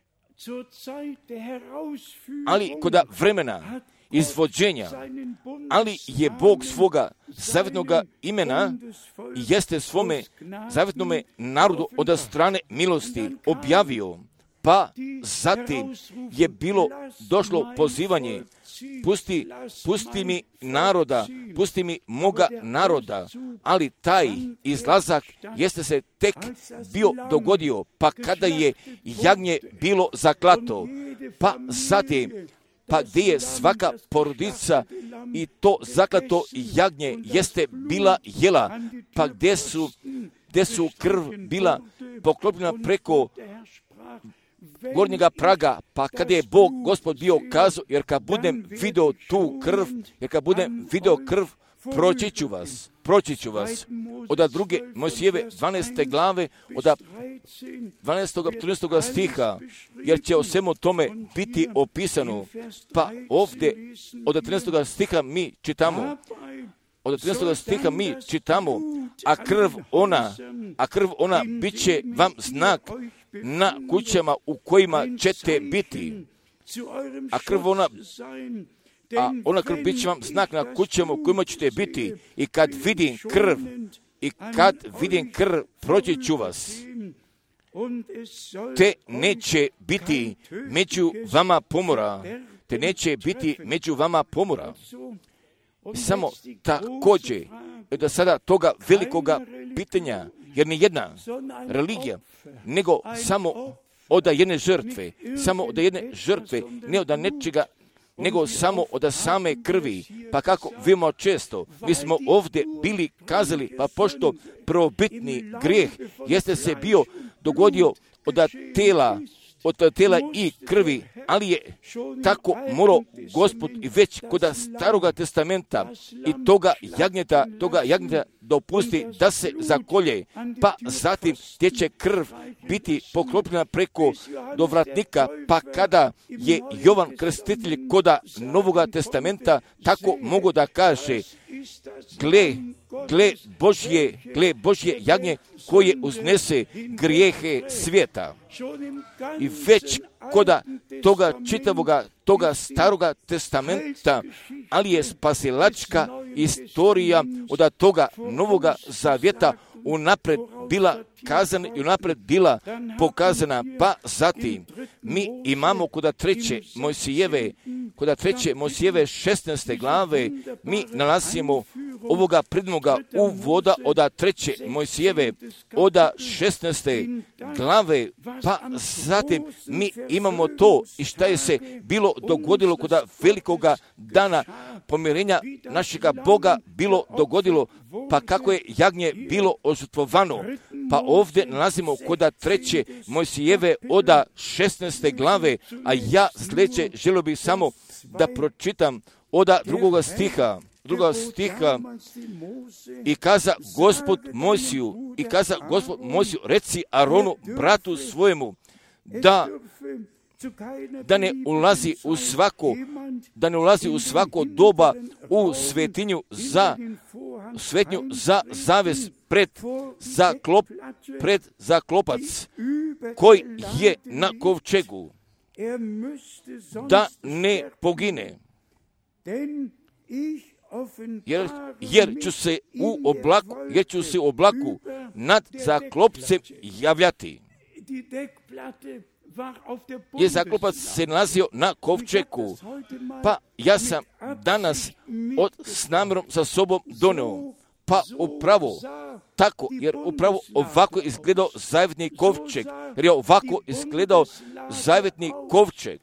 Ali koda vremena izvođenja, ali je Bog svoga zavetnoga imena jeste svome zavetnome narodu od strane milosti objavio, pa zatim je bilo došlo pozivanje, pusti, pusti mi naroda, pusti mi moga naroda, ali taj izlazak jeste se tek bio dogodio, pa kada je jagnje bilo zaklato, pa zatim, pa gdje je svaka porodica i to zaklato jagnje jeste bila jela, pa gdje su, gdje su krv bila poklopljena preko gornjega praga, pa kada je Bog Gospod bio kazao, jer kad budem video tu krv, jer kad budem video krv, proći ću vas, proći ću vas. Od druge Mojsijeve dvanaeste glave, od dvanaestog trinaestog stiha, jer će o svemu tome biti opisano. Pa ovdje od trinaestog stiha mi čitamo, od trinaestog stiha mi čitamo, a krv ona, a krv ona bit će vam znak na kućama u kojima ćete biti. A krv ona, a ona krv bit će vam znak na kućama u kojima ćete biti. I kad vidim krv, i kad vidim krv, proći ću vas. Te neće biti među vama pomora. Te neće biti među vama pomora. Samo također, da sada toga velikoga pitanja, jer ni jedna religija, nego samo od jedne žrtve, samo od jedne žrtve, ne od nečega, nego samo od same krvi. Pa kako vidimo često, mi smo ovdje bili kazali, pa pošto prvobitni grijeh jeste se bio dogodio od tela, od tela i krvi, ali je tako morao Gospod i već kod Staroga testamenta i toga jagnjeta, toga jagnjeta dopusti da se zakolje, pa zatim gdje će krv biti poklopljena preko dovratnika, pa kada je Jovan Krstitelj koda Novoga testamenta tako mogu da kaže, gle, gle Božje, gle Božje jagnje koje uznese grijehe svijeta. I već koda toga čitavoga, toga Staroga testamenta, ali je spasilačka istorija od toga Novoga zavjeta unapred bila kazana i unapred bila pokazana, pa zatim mi imamo kod treće Mojsijeve, kod treće Mojsijeve šesnaeste glave, mi nalazimo ovoga prednoga uvoda oda treće Mojsijeve, oda šesnaeste glave, pa zatim mi imamo to i šta je se bilo dogodilo kod velikoga dana pomirenja našega Boga bilo dogodilo, pa kako je jagnje bilo ožrtvovano. Pa ovdje nalazimo kod treće Mojsijeve oda šesnaeste glave, a ja sljedeće želio bih samo da pročitam oda drugoga stiha. Druga stiha i kaza Gospod Mojsiju, i kaza Gospod Mojsiju, reci Aronu, bratu svojemu, da da ne ulazi u svako, da ne ulazi u svako doba u svetinju za svetnju za zaves pred za klop, pred za klopac koji je na kovčegu, da ne pogine. Jer, jer ću se u oblaku, jer ću se u oblaku nad zaklopcem javljati. Je zaklopac se nalazio na kovčeku, pa ja sam danas od, s namjerom sa sobom doneo, pa upravo tako, jer upravo ovako izgledao zavetni kovčeg, jer je ovako izgledao zavetni kovčeg.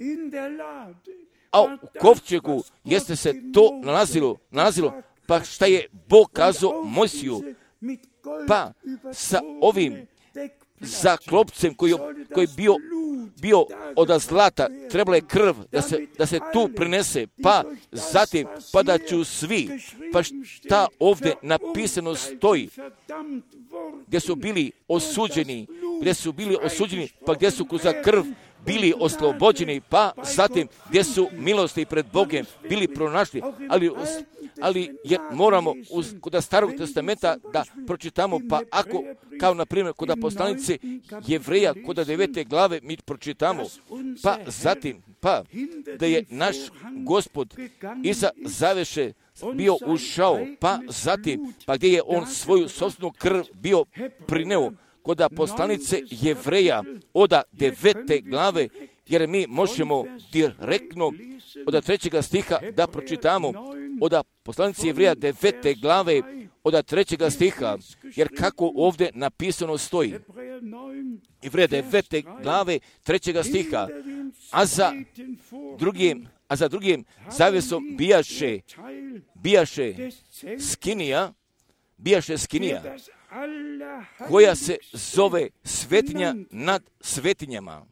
A u kovčegu jeste se to nalazilo, nalazilo, pa šta je Bog kazao Mojsiju, pa sa ovim zaklopcem koji, koji bio, bio od zlata, trebala je krv da se, da se tu prinese, pa zatim, pa da ću svi, pa šta ovdje napisano stoji, gdje su bili osuđeni, gdje su bili osuđeni, pa gdje su za krv bili oslobođeni, pa zatim gdje su milosti pred Bogom bili pronašli, ali, ali jer moramo uz, kod starog testamenta da pročitamo, pa ako, kao na primjer kod poslanice Jevreja, kod devete glave mi pročitamo, pa zatim, pa da je naš Gospod iza zaveše bio ušao, pa zatim, pa gdje je on svoju sopstvenu krv bio prineo, kod poslanice Jevreja oda devete glave, jer mi možemo direktno od trećega stiha da pročitamo od poslanice Jevreja devete glave od trećega stiha, jer kako ovdje napisano stoji. Jevreja devete glave trećega stiha, a za drugim, a za drugim zavesom bijaše, bijaše skinija, bijaše skinija, koja se zove svetinja nad svetinjama,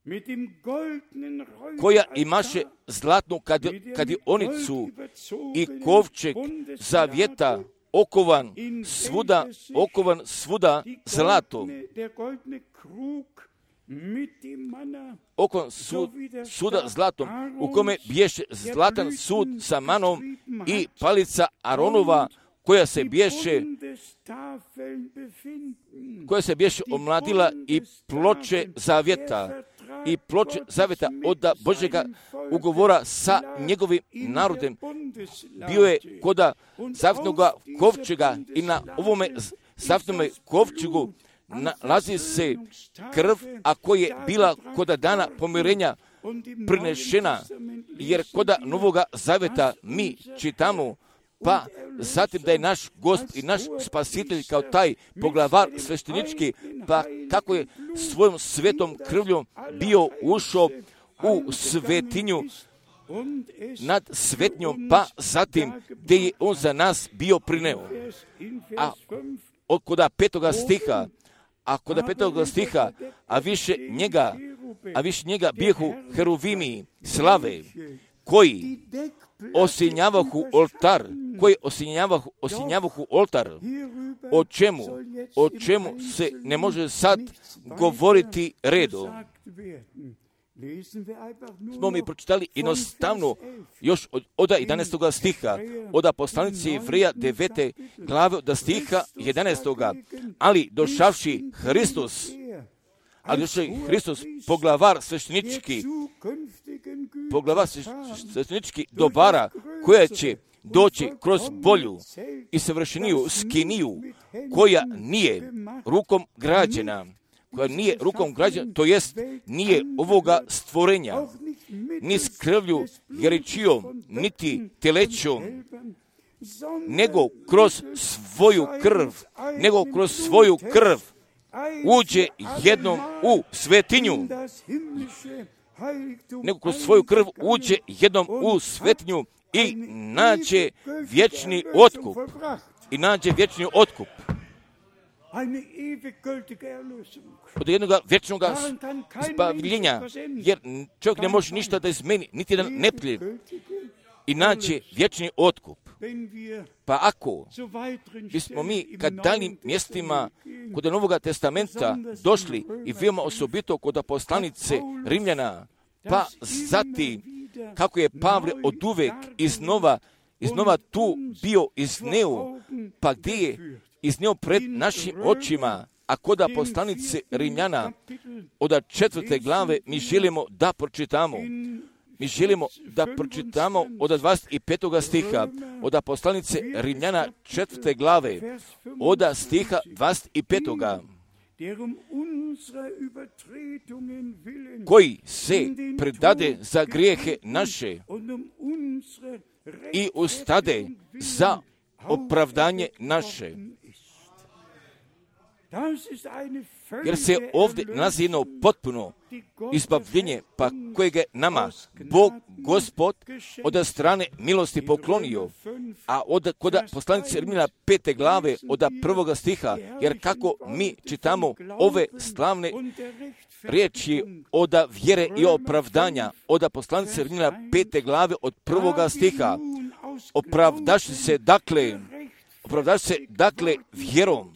koja imaše zlatnu kadionicu i kovčeg zavjeta okovan svuda, okovan svuda zlatom. Okovan sud, suda zlatom, u kome bješe zlatan sud sa manom i palica Aronova, koja se bješe, koja se bješe omladila i ploče zavjeta, i ploče zavjeta od Božjega ugovora sa njegovim narodem. Bio je koda zavjetnoga kovčega i na ovome zavjetnome kovčegu nalazi se krv, a koja je bila koda dana pomirenja prinešena, jer koda Novoga zavjeta mi čitamo, pa zatim da je naš Gospod i naš Spasitelj kao taj poglavar sveštenički, pa kako je svojom svetom krvljom bio ušao u svetinju nad svetnjom, pa zatim gdje je on za nas bio prineo. A od koda petoga stiha, a koda petoga stiha, a više njega, a više njega bijehu heruvimi slave, koji osjenjavahu oltar, koji osjenjavahu, osjenjavahu oltar, o čemu, o čemu se ne može sad govoriti redom. Smo mi pročitali jednostavno još od, od jedanaestog stiha, od poslanice Jevreja devete glave od stiha jedanaestog. Ali došavši Hristos, ali došavši Hristos, poglavar sveštenički, poglavar sveštenički dobara, koja će doći kroz bolju i savršeniju skiniju, koja nije rukom građena, koja nije rukom građena, to jest nije ovoga stvorenja, ni s krvlju, jeričijom, niti telećom, nego kroz svoju krv, nego kroz svoju krv uđe jednom u svetinju, nego kroz svoju krv uđe jednom u svetinju i nađe vječni otkup. I nađe vječni otkup. Od jednog vječnog zbavljenja, jer čovjek ne može ništa da izmeni, niti jedan neprijatelj, i nađe vječni otkup. Pa ako bismo mi kad daljim mjestima kod Novog testamenta došli i veoma osobito kod poslanice Rimljana, pa zatim kako je Pavle od uvek iznova, iznova tu bio izneo, pa gdje je izneo pred našim očima, a kod poslanice Rimljana od četvrte glave mi želimo da pročitamo. Mi želimo da pročitamo od dvadeset petog stiha, od poslanice Rimljana četvrte glave, od stiha dvadeset petog koji se predade za grijehe naše i ustade za opravdanje naše. Jer se ovdje nalazi jedno potpuno izbavljenje, pa kojeg je nama Bog, Gospod, od strane milosti poklonio, a od koda poslanice Rimljana pete glave, od prvoga stiha, jer kako mi čitamo ove slavne riječi od vjere i opravdanja, od poslanice Rimljana pete glave, od prvoga stiha, opravdaš se dakle, opravdaš se dakle vjerom.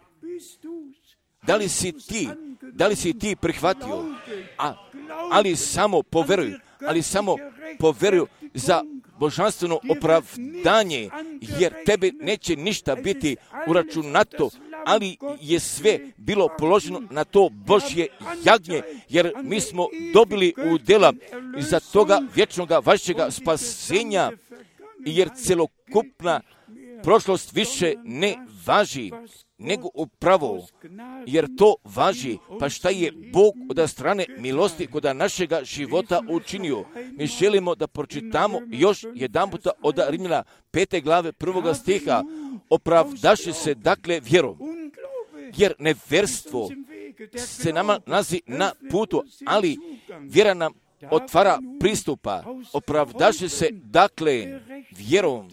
Da li si ti, da li si ti prihvatio, a, ali samo poveruj, ali samo poveruj za božanstveno opravdanje, jer tebe neće ništa biti uračunato, ali je sve bilo položeno na to Božje jagnje, jer mi smo dobili udjela za toga vječnoga vašega spasenja, jer celokupna prošlost više ne važi, nego upravo, jer to važi, pa šta je Bog od strane milosti kod našega života učinio. Mi želimo da pročitamo još jedan puta od Rimljana pete glave prvoga stiha, opravdaše se dakle vjerom, jer neverstvo se nama nalazi na putu, ali vjera nam otvara pristupa, opravdaše se dakle vjerom.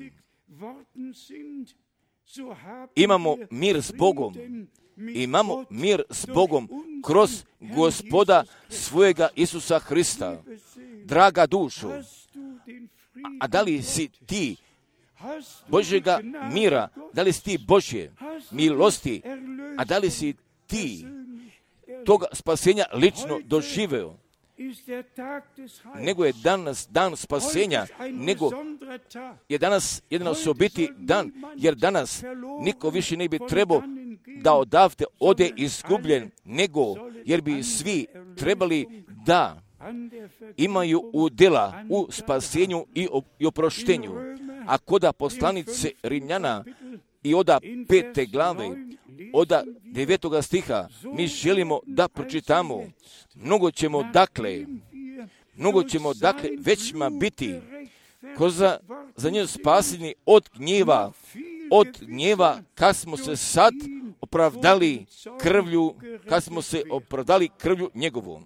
Imamo mir s Bogom, imamo mir s Bogom kroz Gospoda svojega Isusa Hrista. Draga dušo, a da li si ti Božjega mira, da li si ti Božje milosti, a da li si ti toga spasenja lično doživeo? Nego je danas dan spasenja, nego je danas jedan osobiti dan, jer danas niko više ne bi trebao da odavde ode izgubljen, nego jer bi svi trebali da imaju udjela u spasenju i oproštenju. A koda poslanice Rimljana i oda pete glave, oda devetoga stiha, mi želimo da pročitamo. Mnogo ćemo dakle, mnogo ćemo dakle većima biti ko za, za njih spaseni od gnjeva, od gnjeva kad smo se sad opravdali krvlju, kad smo se opravdali krvlju njegovom.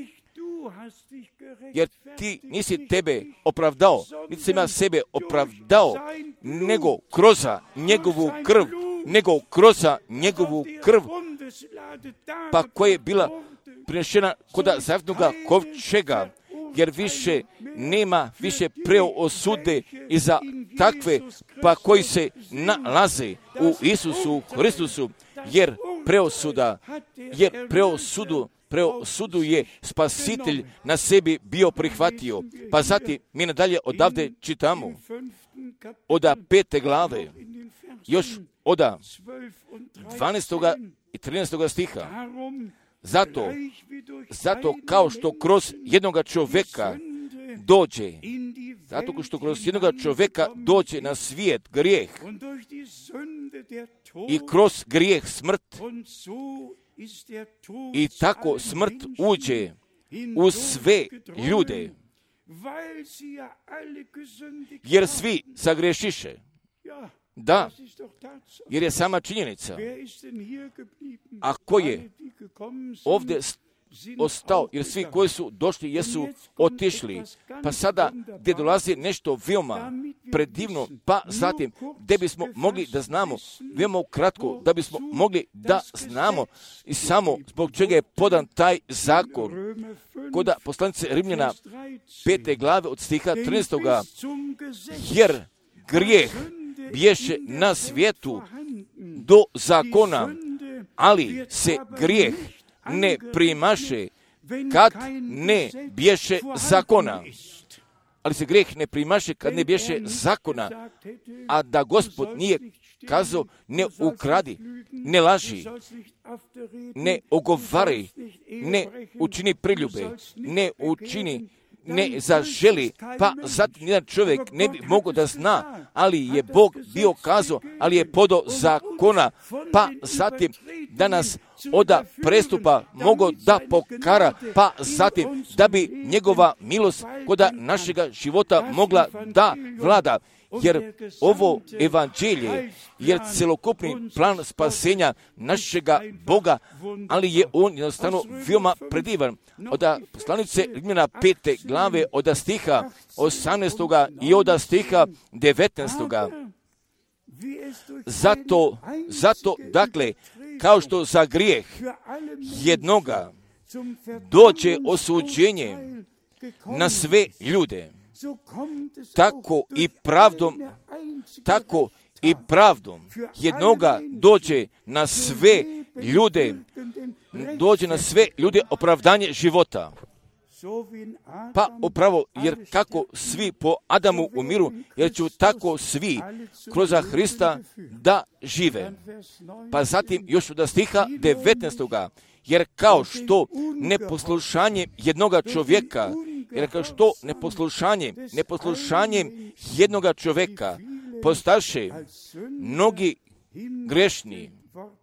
Jer ti nisi tebe opravdao, niti sam ja sebe opravdao, nego kroz njegovu krv, nego kroz njegovu krv, pa koja je bila prinešena koda zavjetnoga kovčega, jer više nema više preosude i za takve, pa koji se nalaze u Isusu Hristusu, jer preosuda, jer preosudu, preosudu je Spasitelj na sebi bio prihvatio. Pa zatim mi nadalje odavde čitamo od pete glave, još od dvanaestoga i trinaestoga stiha. Zato, zato kao što kroz jednoga čovjeka dođe, zato što kroz jednoga čovjeka dođe na svijet grijeh i kroz grijeh smrt, i tako smrt uđe u sve ljude, jer svi sagrešiše. Da, jer je sama činjenica. A ko je ovdje ostao, jer svi koji su došli jesu otišli. Pa sada gdje dolazi nešto veoma predivno, pa zatim gdje bismo mogli da znamo, veoma kratko, da bismo mogli da znamo i samo zbog čega je podan taj zakon. Koda poslanice Rimljana pete glave od stiha trinaestog. Jer grijeh bješe na svijetu do zakona, ali se grijeh ne primaše kad ne bješe zakona. Ali se grijeh ne primaše kad ne bješe zakona. A da Gospod nije kazao ne ukradi, ne laži, ne ogovari, ne učini priljube, ne učini, ne zaželi, pa zatim jedan čovjek ne bi mogao da zna, ali je Bog bio kazao, ali je podo zakona, pa zatim da nas oda prestupa mogao da pokara, pa zatim da bi njegova milost koda našega života mogla da vlada. Jer ovo evanđelje, jer celokupni plan spasenja našega Boga, ali je on jednostavno veoma predivan. Od poslanice Rimljana pete glave, od stiha osamnaestog i od stiha devetnaestog. Zato, zato, dakle, kao što za grijeh jednoga dođe osuđenje na sve ljude, tako i pravdom, tako i pravdom jednoga dođe na sve ljude, dođe na sve ljude opravdanje života. Pa upravo, jer kako svi po Adamu umiru, jer će tako svi kroz Hrista da žive. Pa zatim još od stiha devetnaestog. Jer kao što neposlušanje jednoga čovjeka, jer kao što neposlušanje, neposlušanjem jednoga čovjeka postaše mnogi grešni,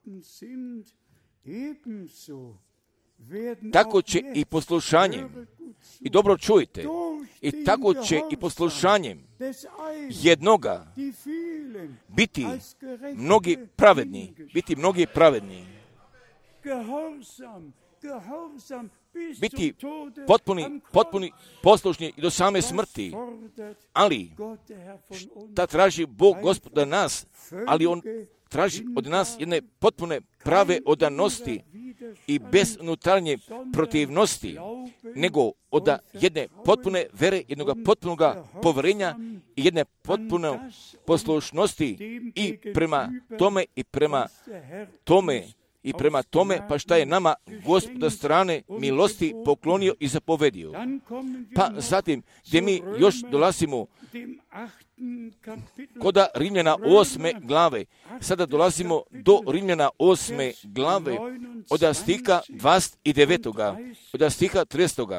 tako će i poslušanjem, i dobro čujte, i tako će i poslušanjem jednoga biti mnogi pravedni, biti mnogi pravedni, biti potpuni, potpuni poslušni i do same smrti. Ali šta traži Bog Gospod od nas, ali On traži od nas jedne potpune prave odanosti i bez unutarnje protivnosti, nego od jedne potpune vere, jednog potpunog poverenja i jedne potpune poslušnosti i prema tome i prema tome i prema tome, pa šta je nama Gospoda strane milosti poklonio i zapovedio. Pa zatim, gdje mi još dolazimo koda Rimljana osme glave, sada dolazimo do Rimljana osme glave, od stiha dvadeset devetog, od stiha tridesetog.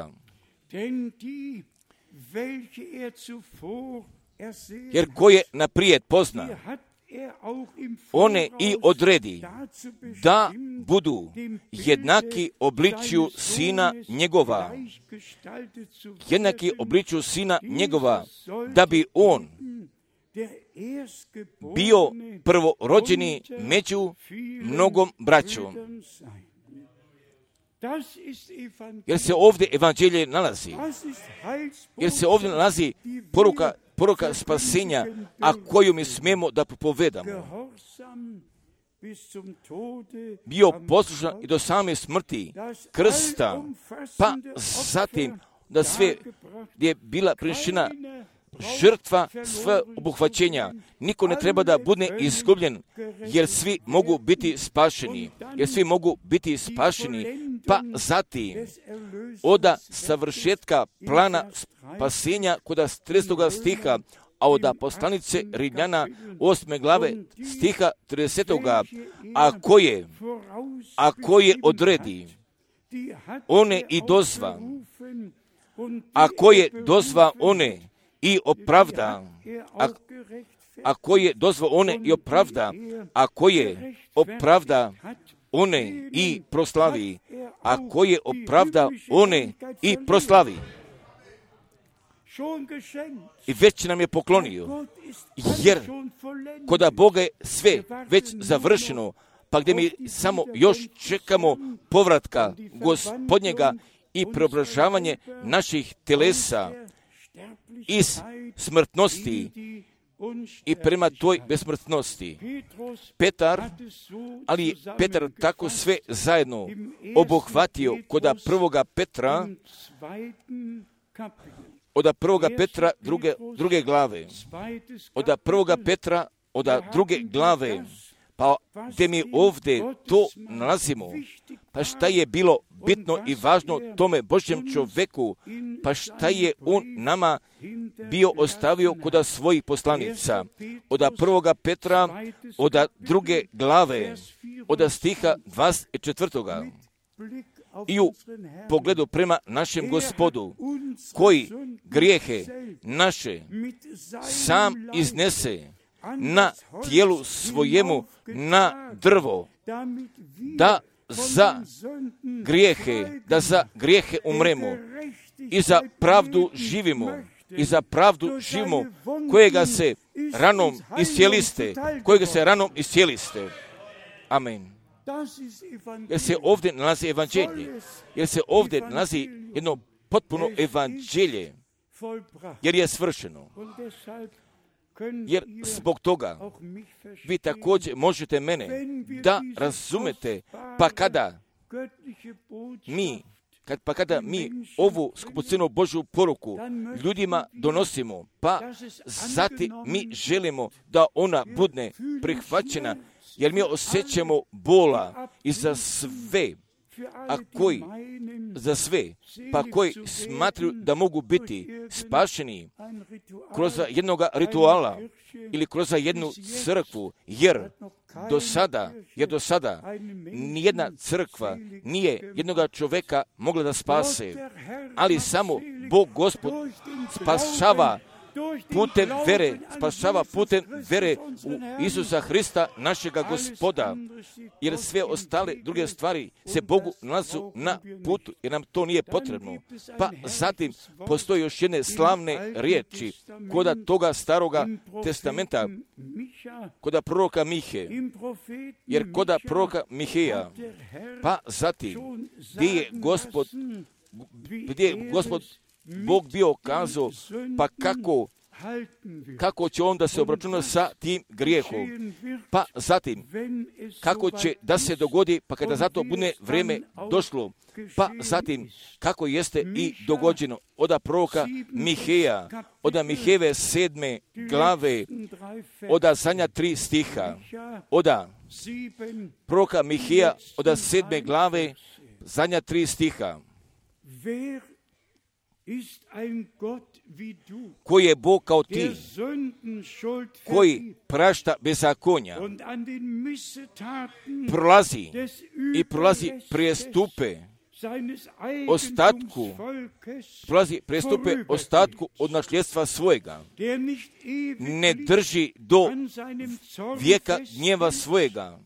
Jer ko je naprijed pozna, one i odredi da budu jednaki obličju sina njegova, jednaki obličju sina njegova, da bi on bio prvorođeni među mnogom braćom. Jer se ovdje evanđelje nalazi, jer se ovdje nalazi poruka poruka spasenja, a koju mi smijemo da propovedamo. Bio poslušan i do same smrti, krsta, pa zatim da sve je bila prinešena žrtva sve obuhvaćenja. Niko ne treba da bude izgubljen, jer svi mogu biti spašeni, jer svi mogu biti spašeni, pa zatim od savršetka plana spasenja kod tridesetog stiha, a od poslanice Rimljana osme glave stiha tridesetog. A koje, a koje odredi, one i dozva, a koje dozva one i opravda, a, a koje dozva one i opravda, a koje opravda one i proslavi, a koje opravda one i proslavi. i već nam je poklonio, jer kod Boga je sve već završeno, pa gdje mi samo još čekamo povratka Gospodnjega i preobražavanje naših telesa iz smrtnosti i prema toj besmrtnosti. Petar, ali Petar tako sve zajedno obuhvatio koda prvoga Petra, od prvoga Petra druge, druge glave, od prvoga Petra, od druge glave, pa gdje mi ovdje to nalazimo, pa šta je bilo bitno i važno tome Božjem čovjeku, pa šta je on nama bio ostavio kod svojih poslanica, od prvoga Petra, od druge glave, od stiha dvadeset četvrtoga. I u pogledu prema našem Gospodu, koji grijehe naše sam iznese na tijelu svojemu na drvo, da za grijehe, da za grijehe umremo i za pravdu živimo, i za pravdu živimo, kojega se ranom iscijeliste, kojega se ranom iscijeliste. Amen. Jer se ovdje nalazi evanđelje, jer se ovdje nalazi jedno potpuno evanđelje, jer je svršeno. Jer zbog toga vi također možete mene da razumete, pa kada mi, kad, pa kada mi ovu skupocenu Božju poruku ljudima donosimo, pa zatim mi želimo da ona bude prihvaćena, jer mi osjećamo bola i za sve, a koji, za sve, pa koji smatruju da mogu biti spašeni kroz jednog rituala ili kroz jednu crkvu, jer do sada, jer do sada nijedna crkva nije jednoga čovjeka mogla da spase, ali samo Bog Gospod spašava putem vere, spašava putem vere u Isusa Hrista, našega Gospoda, jer sve ostale druge stvari se Bogu nalazu na putu, jer nam to nije potrebno. Pa zatim postoji još jedne slavne riječi koda toga staroga testamenta, koda proroka Mihe, jer koda proroka Miheja, pa zatim gdje je Gospod, gdje je Gospod Bog bio kazao, pa kako, kako će on da se obračuna sa tim grijehom, pa zatim kako će da se dogodi, pa kada zato bude vrijeme došlo, pa zatim kako jeste i dogođeno od proroka Miheja, od Mihejeve sedme glave, od zadnja tri stiha, od proroka Miheja, od sedme glave, zadnja tri stiha. Koji je Bog kao ti, koji prašta bezakonja, prolazi i prolazi prijestupe ostatku, prolazi prijestupe ostatku od nasljedstva svojega, ne drži do vijeka gnjeva svojega,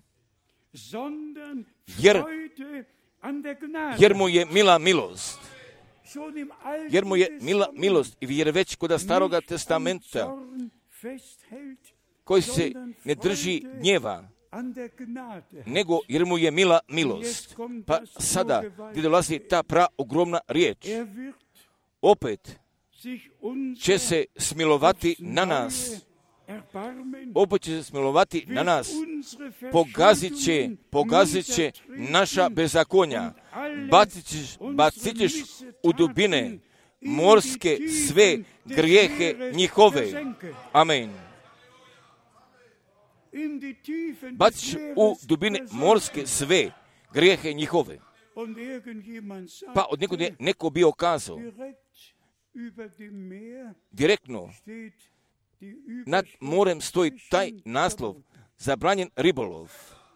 jer, jer mu je mila milost. Jer mu je mila milost, jer već kod staroga testamenta, koji se ne drži gnjeva, nego jer mu je mila milost. Pa sada, gdje dolazi ta pra ogromna riječ, opet će se smilovati na nas, opet će se smilovati na nas, pogazit će, pogazit će naša bezakonja, bacit ćeš, bacit ćeš u dubine morske sve grijehe njihove. Amen. Bacit ćeš u dubine morske sve grijehe njihove. Pa od nekog je neko bio kazao, direktno nad morem stoji taj naslov, zabranjen ribolov.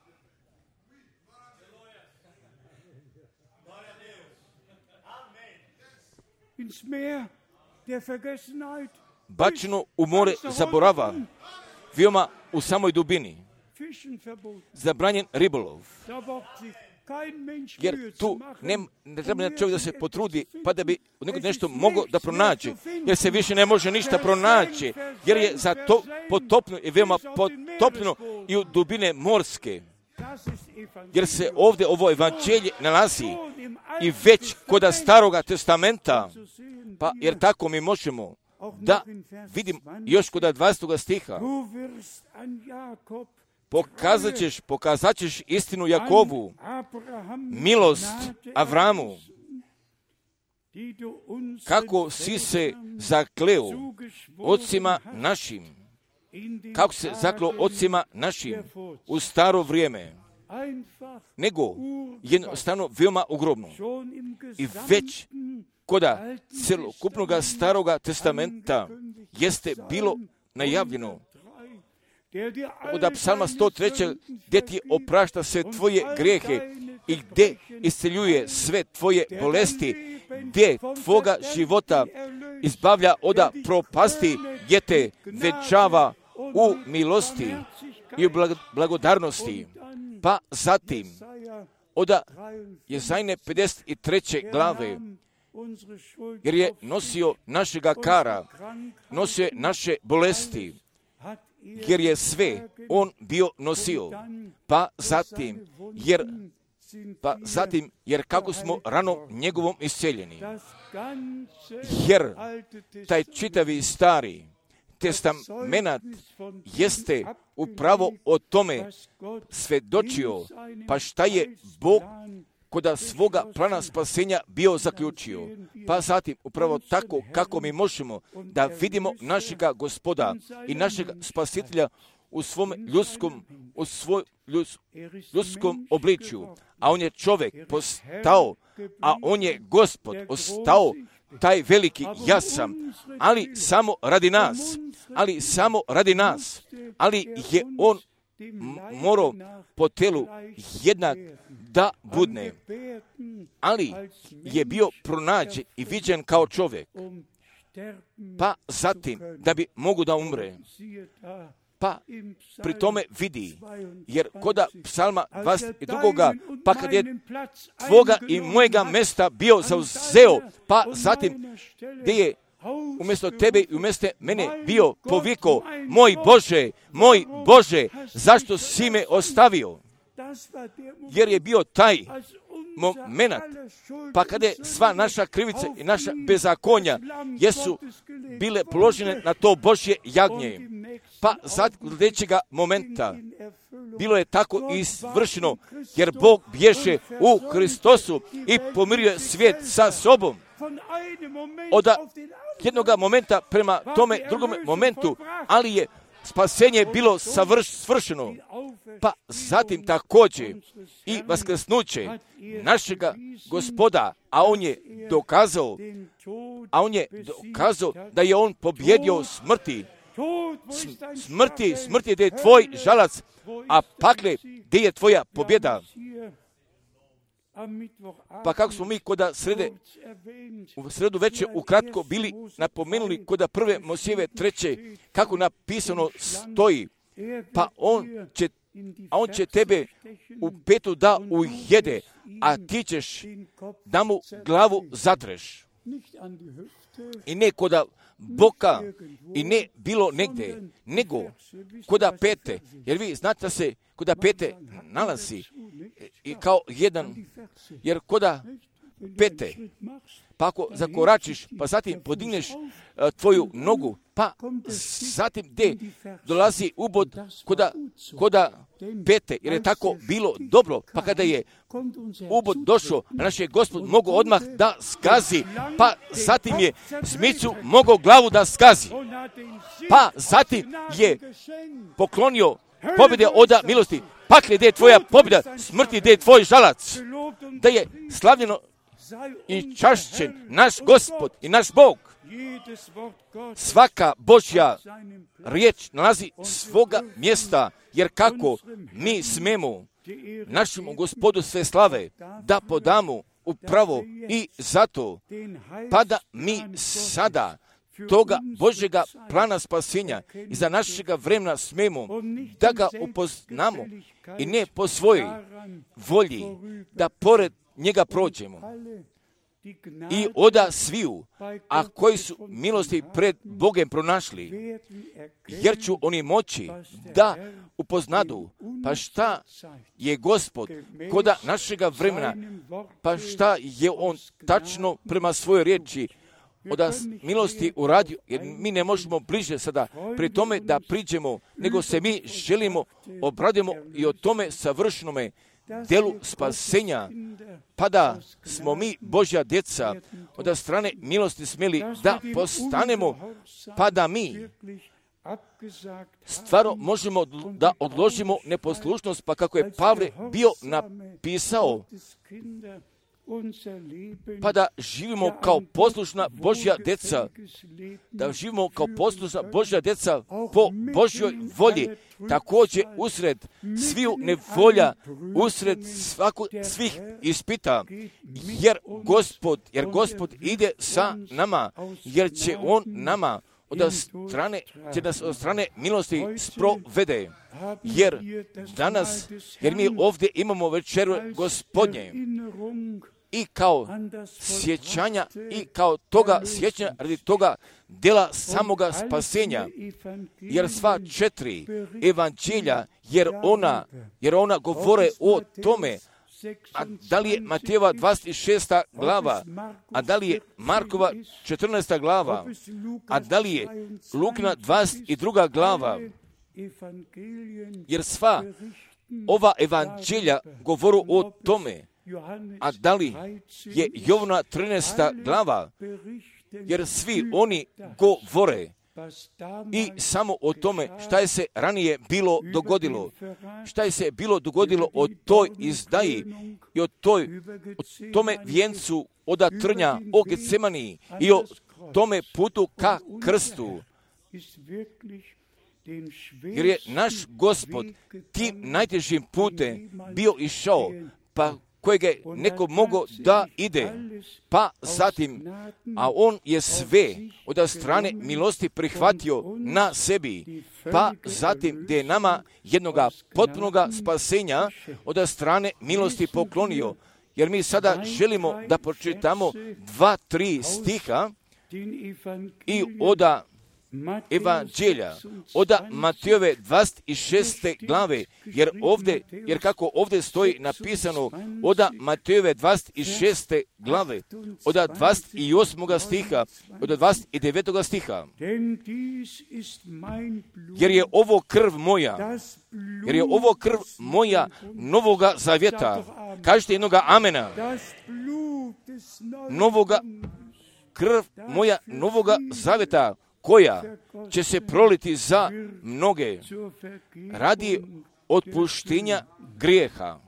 Bačeno u more zaborava, veoma u samoj dubini. Zabranjen ribolov. jer tu ne, ne treba čovjek da se potrudi pa da bi neko nešto mogao da pronaći, jer se više ne može ništa pronaći, jer je za to potopno i veoma potopljeno i u dubine morske. Jer se ovdje ovo evanđelje nalazi i već kod Staroga testamenta, pa jer tako mi možemo da vidim još kod dvadesetog stiha. Pokazat ćeš, pokazat ćeš istinu Jakovu, milost Avramu, kako si se zakleo ocima našim, kako se zakleo ocima našim u staro vrijeme, nego jednostavno veoma ogromno. I već koda celokupnog Staroga testamenta jeste bilo najavljeno od psalma sto tri. gdje ti oprašta sve tvoje grehe i gdje isceljuje sve tvoje bolesti, gdje tvoga života izbavlja od propasti, gdje te večava u milosti i u blagodarnosti. Pa zatim od Jezajne pedeset treće glave, jer je nosio našega kara, nosio naše bolesti, jer je sve on bio nosio. Pa zatim, jer, pa zatim, jer kako smo rano njegovom isceljeni, jer taj čitavi stari testamenat jeste upravo o tome svedočio, pa šta je Bog koda svoga plana spasenja bio zaključio. Pa zatim, upravo tako kako mi možemo da vidimo našega Gospoda i našeg Spasitelja u svom ljudskom, u svoj ljus, ljudskom obličju. A on je čovjek postao, a on je Gospod ostao, taj veliki ja sam, ali samo radi nas, ali samo radi nas, ali je on morao po telu jednak da budne, ali je bio pronađen i viđen kao čovjek, pa zatim da bi mogu da umre. Pa pri tome vidi, jer koda psalma dvadeset dva. pa kad je tvoga i mojega mesta bio zauzeo, pa zatim gdje je umjesto tebe i umjesto mene bio poviko, moj Bože, moj Bože, zašto si me ostavio? Jer je bio taj moment, pa kada je sva naša krivica i naša bezakonja jesu bile položene na to Božje jagnje, pa za sljedećega momenta bilo je tako izvršeno, jer Bog bješe u Hristosu i pomirio svijet sa sobom. Od jednoga momenta prema tome drugom momentu, ali je spasenje bilo savrš, svršeno. Pa zatim također i vaskrsnuće našega Gospoda, a on je dokazao, a on je dokazao da je on pobjedio smrti. Smrti, smrti gdje je tvoj žalac, a pakle gdje je tvoja pobjeda. Pa kako smo mi koda srede, u sredu večer ukratko bili napomenuli koda prve Mojsijeve treće, kako napisano stoji, pa on će, a on će tebe u petu da ujede, a ti ćeš da mu glavu zatreš. I ne koda boka i ne bilo negdje, nego koda pete, jer vi znate da se koda pete nalazi i kao jedan, jer koda pete, pa ako zakoračiš, pa zatim podigneš uh, tvoju nogu, pa zatim gdje dolazi ubod koda, koda pete, jer je tako bilo dobro, pa kada je ubod došao, naš je Gospod mogao odmah da skazi, pa zatim je zmicu mogao glavu da skazi, pa zatim je poklonio pobjede oda milosti, pakle gdje je tvoja pobjeda, smrti gdje je tvoj žalac, da je slavljeno i čašćen naš Gospod i naš Bog. Svaka Božja riječ nalazi svoga mjesta, jer kako mi smemo našemu Gospodu sve slave da podamo upravo i zato, pa da mi sada toga Božjega plana spasenja i za našega vremena smemo da ga upoznamo i ne po svojoj volji da pored njega prođemo. I oda sviju, a koji su milosti pred Bogem pronašli, jer ću oni moći da upoznadu, pa šta je Gospod koda našega vremena, pa šta je On tačno prema svojoj riječi od milosti uradio, jer mi ne možemo bliže sada pri tome da priđemo, nego se mi želimo, obradimo i o tome savršnome delu spasenja, pa da smo mi Božja djeca od strane milosti smjeli da postanemo, pa da mi stvarno možemo da odložimo neposlušnost, pa kako je Pavle bio napisao, pa da živimo kao poslušna Božja djeca, da živimo kao poslušna Božja djeca po Božjoj volji, također usred sviju nevolja, usred svaku, svih ispita, jer Gospod, jer Gospod ide sa nama, jer će On nama od strane, će nas od strane milosti sprovede. Jer danas, jer mi ovdje imamo večeru Gospodnje, i kao sjećanja, i kao toga sjećanja radi toga dela samoga spasenja, jer sva četiri evanđelja, jer ona, jer ona govore o tome, a da li je Matejeva dvadeset šesta glava, a da li je Markova četrnaesta glava, a da li je Lukina dvadeset druga glava, jer sva ova evanđelja govoru o tome, a da li je Jovana trinaesta glava, jer svi oni govore i samo o tome šta je se ranije bilo dogodilo, šta je se bilo dogodilo o toj izdaji i o, toj, o tome vijencu oda trnja, o Getsemaniji i o tome putu ka krstu. Jer je naš Gospod tim najtežim putem bio išao, pa kojeg je neko mogao da ide, pa zatim, a On je sve od strane milosti prihvatio na sebi, pa zatim gdje je nama jednoga potpunoga spasenja od strane milosti poklonio. Jer mi sada želimo da pročitamo dva, tri stiha i oda evanđelja, oda Matejove dvadeset šeste glave, jer ovdje, jer kako ovdje stoji napisano, oda Matejove dvadeset šeste glave, oda dvadeset osmog stiha, oda dvadeset devetog stiha. Jer je ovo krv moja, jer je ovo krv moja novoga zavjeta. Kažite jednoga amena. Novoga, krv moja novoga zavjeta, koja će se proliti za mnoge radi otpuštenja grijeha.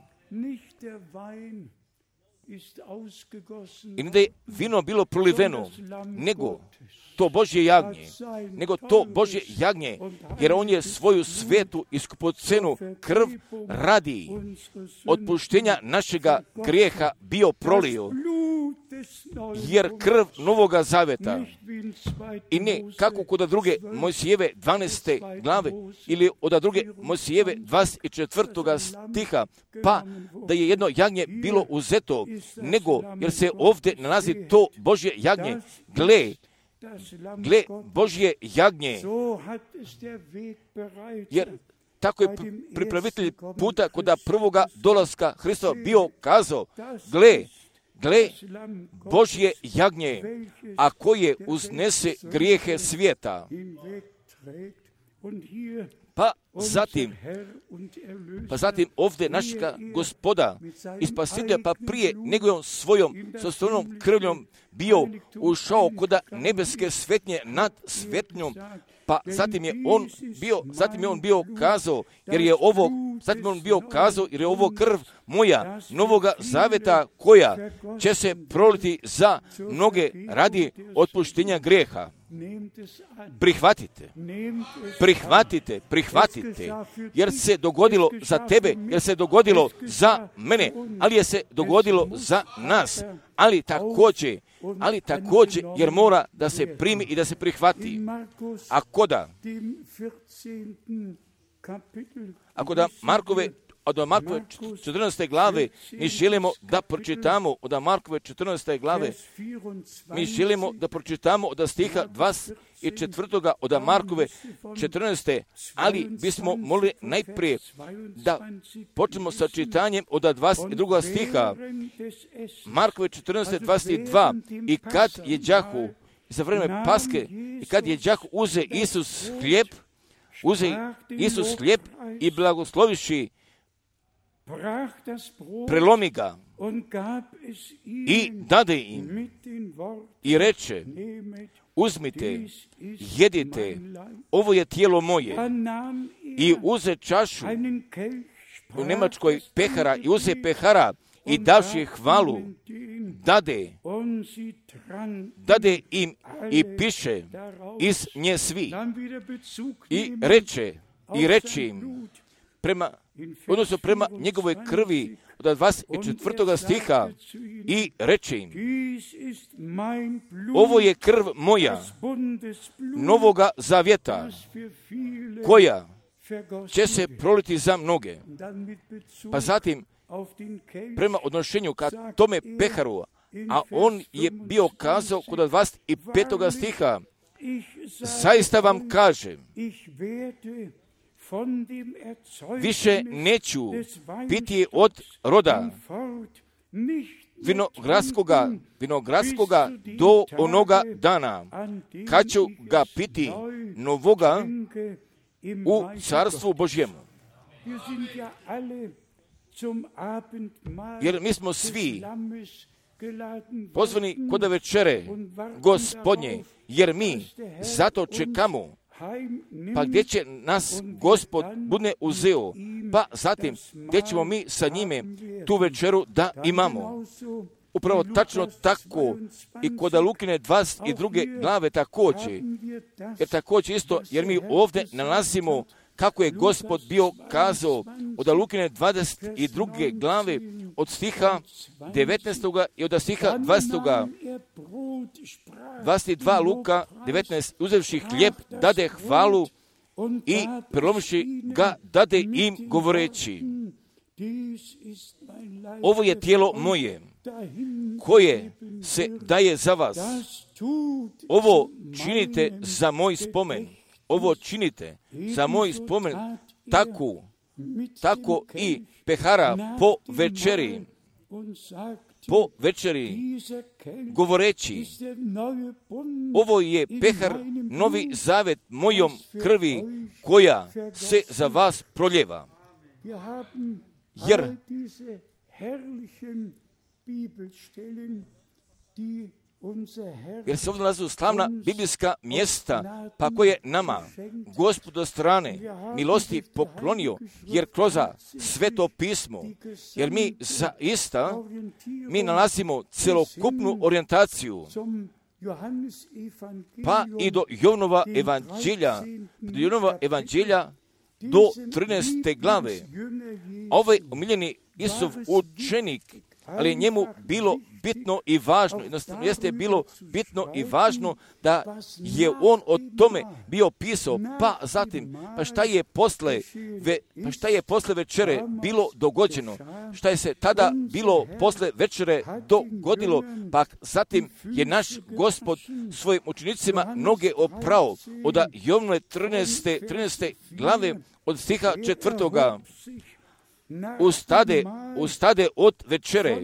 I ne da je vino bilo proliveno, nego to Božje jagnje, nego to Božje jagnje, jer On je svoju svetu i skupocenu krv radi otpuštenja našega grijeha bio prolio. Jer krv novoga zaveta, i ne kako kod druge Mojsijeve dvanaeste glave ili od druge Mojsijeve dvadeset četvrtog stiha, pa da je jedno jagnje bilo uzeto, nego jer se ovdje nalazi to Božje jagnje. Gle, gle Božje jagnje, jer tako je pripravitelj puta kod prvoga dolaska Hristova bio kazao, gle, gle Božje jagnje, a koje uznese grijehe svijeta. Pa zatim, pa zatim ovdje našega Gospoda i Spasitelja, pa prije nego je On svojom sostojnom krvljom bio ušao koda nebeske svetnje nad svetnjom, pa zatim je on bio, zatim je on bio kazao, jer je ovo, zatim je on bio kazao, jer je ovo krv moja novoga zaveta, koja će se proliti za mnoge radi otpuštenja grijeha. Prihvatite, prihvatite, prihvatite, jer se dogodilo za tebe, jer se dogodilo za mene, ali je se dogodilo za nas, ali također, ali također jer mora da se primi i da se prihvati. Ako da, ako da Markove od Markove četrnaeste glave mi želimo da pročitamo od Markove četrnaeste glave, mi želimo da pročitamo od stiha dvadeset četvrtoga od Markove četrnaeste, ali bismo molili najprije da počnemo sa čitanjem od dvadeset drugog stiha Markove četrnaeste dvadeset dva. I kad je đahu za vrijeme Paske i kad je đahu uze Isus hljeb, uze Isus hljeb i blagosloviši, prelomi ga i dade im i reče, uzmite, jedite, ovo je tijelo moje. I uze čašu, u Njemačkoj pehara, i uze pehara i davši hvalu, dade, dade im i piše iz nje svi. I reče, i reče im, prema, odnosno prema njegovoj krvi od dvadeset četvrtoga stiha i reče im, ovo je krv moja, novoga zavjeta, koja će se proliti za mnoge. Pa zatim, prema odnošenju ka tome peharu, a on je bio kazao kod dvadeset petoga stiha, zaista vam kažem, više neću piti od roda vinogradskoga, vinogradskoga do onoga dana, kad ću ga piti novoga u carstvu Božjemu. Jer mi smo svi pozvani kod večere Gospodnje, jer mi zato čekamo. Pa gdje će nas Gospod bude uzeo, pa zatim gdje ćemo mi sa njime tu večeru da imamo. Upravo tačno tako i kod Lukine dvadeset druge glave također, jer također isto, jer mi ovdje nalazimo kako je Gospod bio kazao od Lukine dvadeset druge glave od stiha devetnaestog i od stiha dvadesetog. dvadeset dva Luka devetnaest, uzevši hljeb, dade hvalu i prelomivši ga, dade im govoreći, ovo je tijelo moje, koje se daje za vas. Ovo činite za moj spomen. Ovo činite za moj spomen, tako, tako i pehara po večeri, po večeri, govoreći, ovo je pehar, novi zavet mojom krvi, koja se za vas proljeva. Jer Jer se ovdje nalazu slavna biblijska mjesta, pa koje nama Gospod od strane milosti poklonio, jer kroz sveto pismo, jer mi zaista, mi nalazimo celokupnu orijentaciju, pa i do Jovnova evanđelja, do Jovnova evanđelja do trinaeste glave. Ovaj omiljeni Isov učenik, ali njemu bilo bitno i važno, jednostavno jeste bilo bitno i važno da je on o tome bio pisao, pa zatim, pa šta je posle, ve, pa šta je posle večere bilo dogođeno, šta je se tada bilo posle večere dogodilo, pa zatim je naš Gospod svojim učenicima noge oprao od Jovnove trinaeste, trinaeste glave od stiha četvrtoga. Ustade, ustade od večere,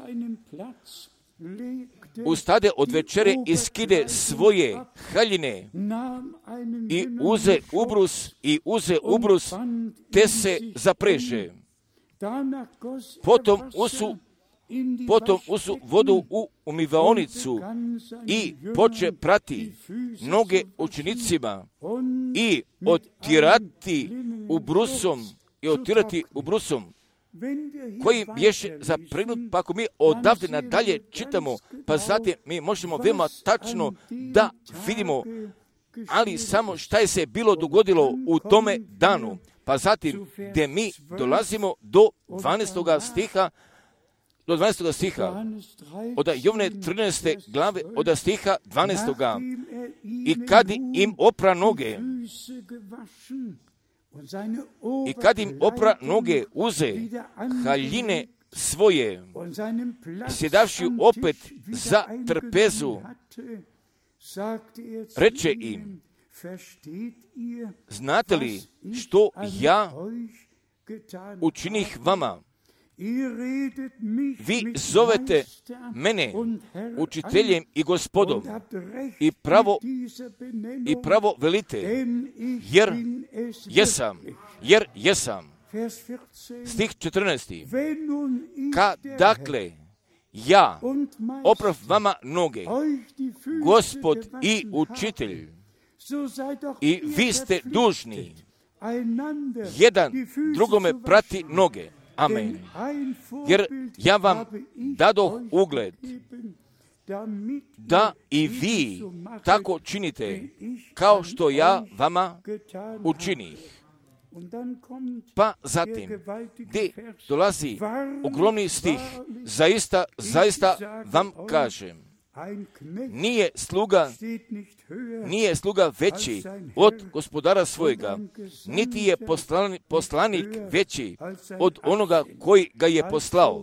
ustade od večere i skide svoje haljine i uze ubrus i uze ubrus, te se zapreže. Potom usu, potom usu vodu u umivaonicu i poče prati noge učenicima i otirati ubrusom i otirati ubrusom, koji bješe zapregnut, pa ako mi odavde nadalje čitamo, pa zatim mi možemo veoma tačno da vidimo, ali samo šta je se bilo dogodilo u tome danu. Pa zatim, gdje mi dolazimo do dvanaestog stiha, do dvanaestog stiha, od Jovne trinaeste glave, od stiha dvanaestog. I kad im opra noge, i kad im opra noge, uze haljine svoje, sjedavši opet za trpezu, reče im, znate li što ja učinih vama? Vi zovete mene učiteljem i gospodom i pravo, i pravo velite, jer jesam, jer jesam. Stih četrnaesti. Ka dakle ja oprav vama noge, gospod i učitelj, i vi ste dužni jedan drugome prati noge. Amen. Jer ja vam dadoh ugled da i vi tako činite kao što ja vama učinih. Pa zatim, gdje dolazi ogromni stih, zaista, zaista vam kažem, nije sluga, nije sluga veći od gospodara svojega, niti je poslanik, poslanik veći od onoga koji ga je poslao.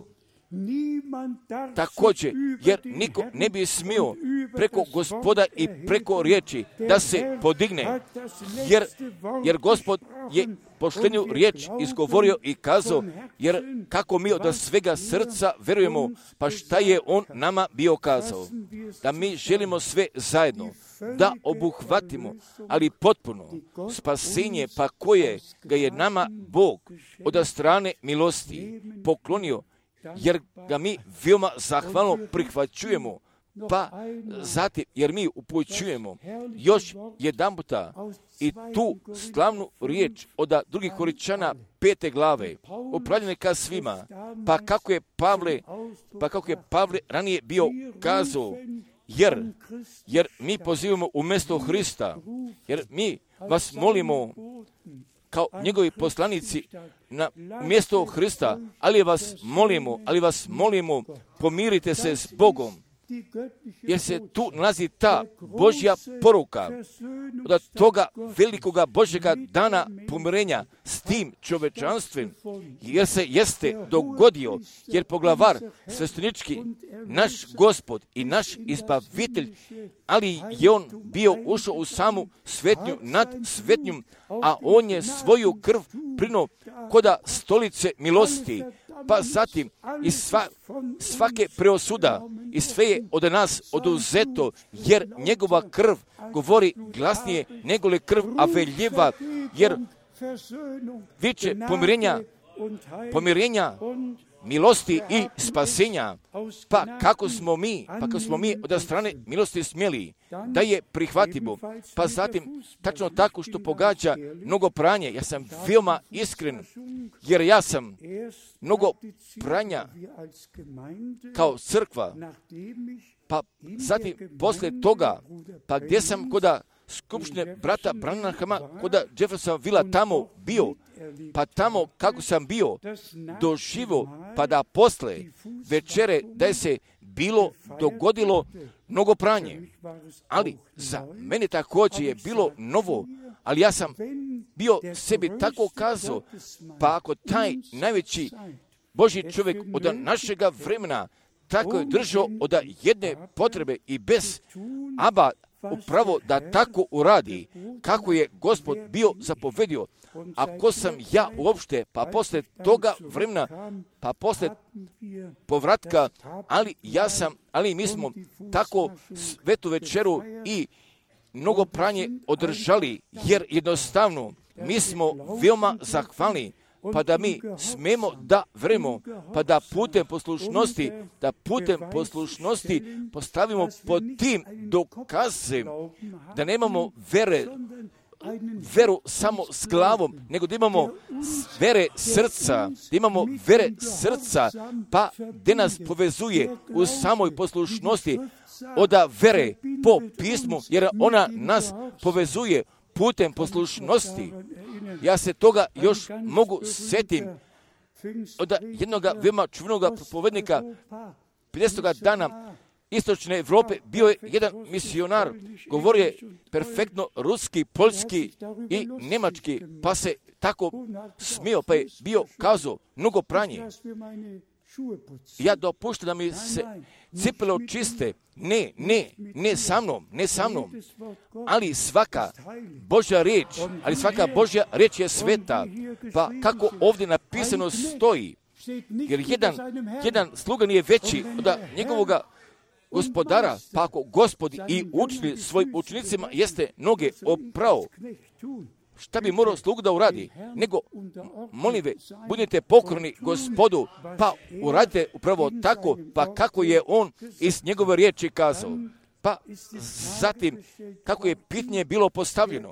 Također, jer niko ne bi smio preko gospoda i preko riječi da se podigne, jer, jer gospod je poštenju riječ izgovorio i kazao, jer kako mi od svega srca verujemo, pa šta je on nama bio kazao, da mi želimo sve zajedno, da obuhvatimo, ali potpuno spasenje, pa koje ga je nama Bog od strane milosti poklonio, jer ga mi veoma zahvalno prihvaćujemo, pa zatim, jer mi upućujemo još jedan puta i tu slavnu riječ od drugih Korinčana pete glave, upravljene ka svima, pa kako je Pavle, pa kako je Pavle ranije bio kazao, jer, jer mi pozivamo u mjesto Hrista, jer mi vas molimo kao njegovi poslanici na mjesto Hrista, ali vas molimo, ali vas molimo, pomirite se s Bogom, jer se tu nalazi ta Božja poruka od toga velikoga Božjega dana pomirenja s tim čovečanstvom, jer se jeste dogodio, jer poglavar sveštenički, naš Gospod i naš Izbavitelj, ali je on bio ušao u samu svetnju nad svetnjom, a on je svoju krv prino koda stolice milosti, pa zatim i sva, svake preosuda i sve je od nas oduzeto, jer njegova krv govori glasnije nego li krv Aveljiva, jer viče pomirenja, pomirenja, milosti i spasenja. Pa kako smo mi, pa kako smo mi od strane milosti smjeli da je prihvatimo, pa zatim tačno tako što pogađa mnogo pranje. Ja sam veoma iskren, jer ja sam mnogo pranja kao crkva, pa zatim poslije toga, pa gdje sam koda skupštine brata Branhama, koda Jeffersona Villa tamo bio, pa tamo kako sam bio doživo, pa da posle večere da je se bilo dogodilo mnogo pranje. Ali za mene također je bilo novo, ali ja sam bio sebi tako kazao, pa ako taj najveći Božji čovjek od našega vremena tako je držao od jedne potrebe i bez aba upravo da tako uradi, kako je Gospod bio zapovedio, ako sam ja uopšte, pa posle toga vremena, pa posle povratka, ali ja sam, ali mi smo tako svetu večeru i mnogo pranje održali, jer jednostavno mi smo veoma zahvalni, pa da mi smemo da vremo, pa da putem poslušnosti, da putem poslušnosti postavimo pod tim dokazem, da nemamo vere, veru samo s glavom, nego da imamo vere srca, da imamo vere srca, pa gdje nas povezuje u samoj poslušnosti od vere po pismu, jer ona nas povezuje putem poslušnosti. Ja se toga još mogu sjetim, od jednog veoma čuvenog propovednika pedesetog dana istočne Evrope bio je jedan misionar, govorio je perfektno ruski, poljski i njemački, pa se tako smio, pa je bio kazao mnogo pranje. Ja dopuštam da mi se cipele očiste. Ne, ne, ne sa mnom, ne sa mnom. Ali svaka Božja riječ, ali svaka Božja riječ je sveta. Pa kako ovdje napisano stoji, jer jedan, jedan sluga nije veći od njegovoga gospodara, pa ako Gospod i učitelj svojim učenicima jeste noge oprao, šta bi morao sluga da uradi? Nego, molim ve, budite pokorni Gospodu, pa uradite upravo tako, pa kako je on iz njegove riječi kazao. Pa zatim, kako je pitanje bilo postavljeno,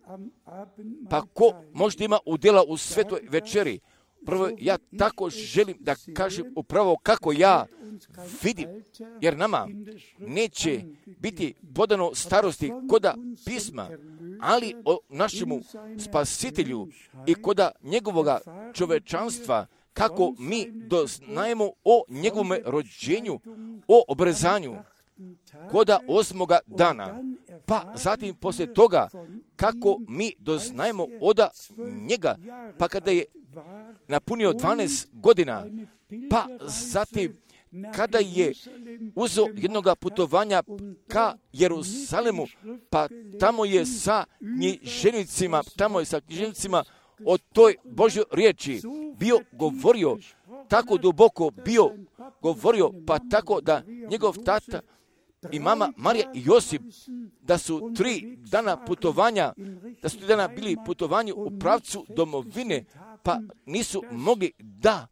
pa ko možda ima udjela u svetoj večeri? Prvo, ja tako želim da kažem upravo kako ja vidim, jer nama neće biti podano starosti koda pisma, ali o našemu spasitelju i koda njegovoga čovečanstva, kako mi doznajemo o njegovom rođenju, o obrezanju, koda osmoga dana, pa zatim poslije toga, kako mi doznajemo oda njega, pa kada je napunio dvanaest godina, pa zatim kada je uzeo jednoga putovanja ka Jerusalemu, pa tamo je sa književnicima, tamo je sa književnicima o toj Božjoj riječi bio govorio, tako duboko bio govorio, pa tako da njegov tata i mama Marija i Josip, da su tri dana putovanja, da su tri dana bili putovanje u pravcu domovine, pa nisu mogli da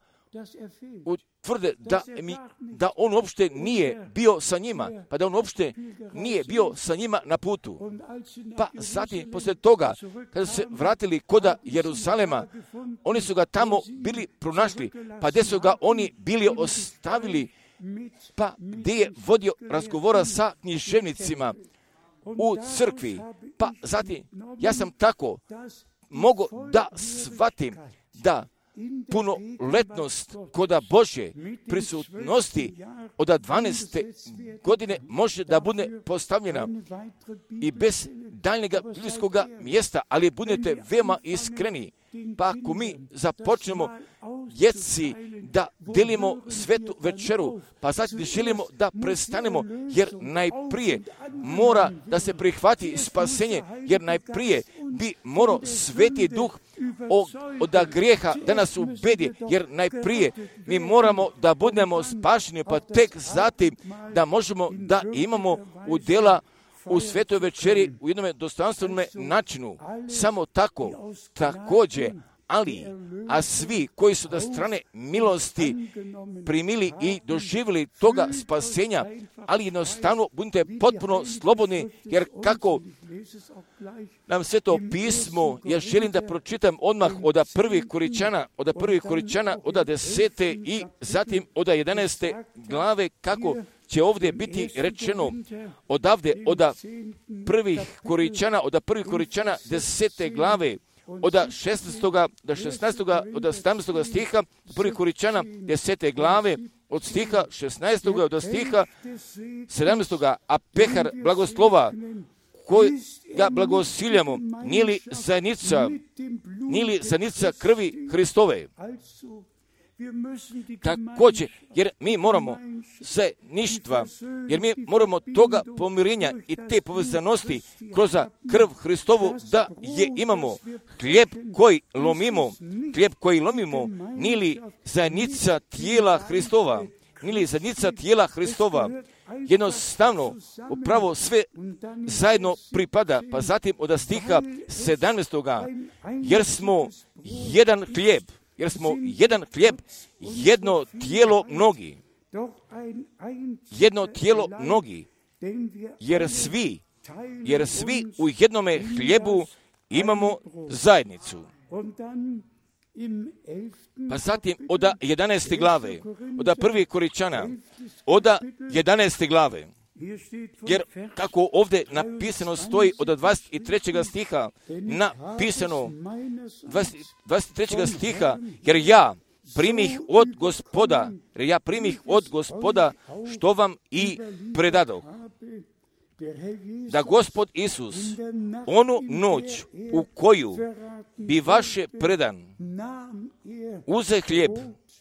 utvrde da, mi, da on uopšte nije bio sa njima, pa da on uopšte nije bio sa njima na putu. Pa zatim, poslije toga, kada su se vratili koda Jeruzalema, oni su ga tamo bili pronašli, pa gdje su ga oni bili ostavili, pa gdje je vodio razgovora sa književnicima u crkvi. Pa zatim, ja sam tako mogu da shvatim da punoletnost koda Božje prisutnosti od dvanaeste godine može da bude postavljena i bez daljnjeg biblijskog mjesta, ali budete veoma iskreni. Pa ako mi započnemo jeci da delimo svetu večeru, pa zatim želimo da prestanemo, jer najprije mora da se prihvati spasenje, jer najprije bi morao Sveti Duh od, od grijeha da nas ubedi, jer najprije mi moramo da budemo spašeni, pa tek zatim da možemo da imamo udjela u svetoj večeri u jednom dostojanstvenom načinu. Samo tako, također, ali, a svi koji su da strane milosti primili i doživjeli toga spasenja, ali jednostavno budite potpuno slobodni, jer kako nam Sveto pismo, ja želim da pročitam odmah od prvih Koričana, od prvih Koričana, od desete i zatim od jedanaeste glave, kako će ovdje biti rečeno odavde, od prvih Koričana, od prvih Koričana desete glave, od šesnaestog do šesnaestog, od sedamnaestog stiha, prvih Koričana desete glave, od stiha šesnaestog do stiha sedamnaestog, a pehar blagoslova koji ga blagosiljamo, nije li zajednica, nije li zajednica krvi Hristove? Također, jer mi moramo zajedništva, jer mi moramo toga pomirenja i te povezanosti kroz krv Hristovu da je imamo. Hlijeb koji lomimo, hlijeb koji lomimo, nije li zajednica tijela Hristova, nije li zajednica tijela Hristova. Jednostavno, upravo sve zajedno pripada, pa zatim od stiha sedamnaestog, jer smo jedan hlijeb, jer smo jedan hlijeb, jedno tijelo mnogi. Jedno tijelo mnogi, jer svi, jer svi u jednome hlijebu imamo zajednicu. Pa zatim od jedanaeste glave, od prvih Koričana, od jedanaeste glave, jer kako ovdje napisano stoji od dvadeset trećeg stiha, napisano dvadeset trećeg stiha, jer ja primih od Gospoda, jer ja primih od Gospoda što vam i predadoh. Da Gospod Isus onu noć u koju bi vaše predan uze hljeb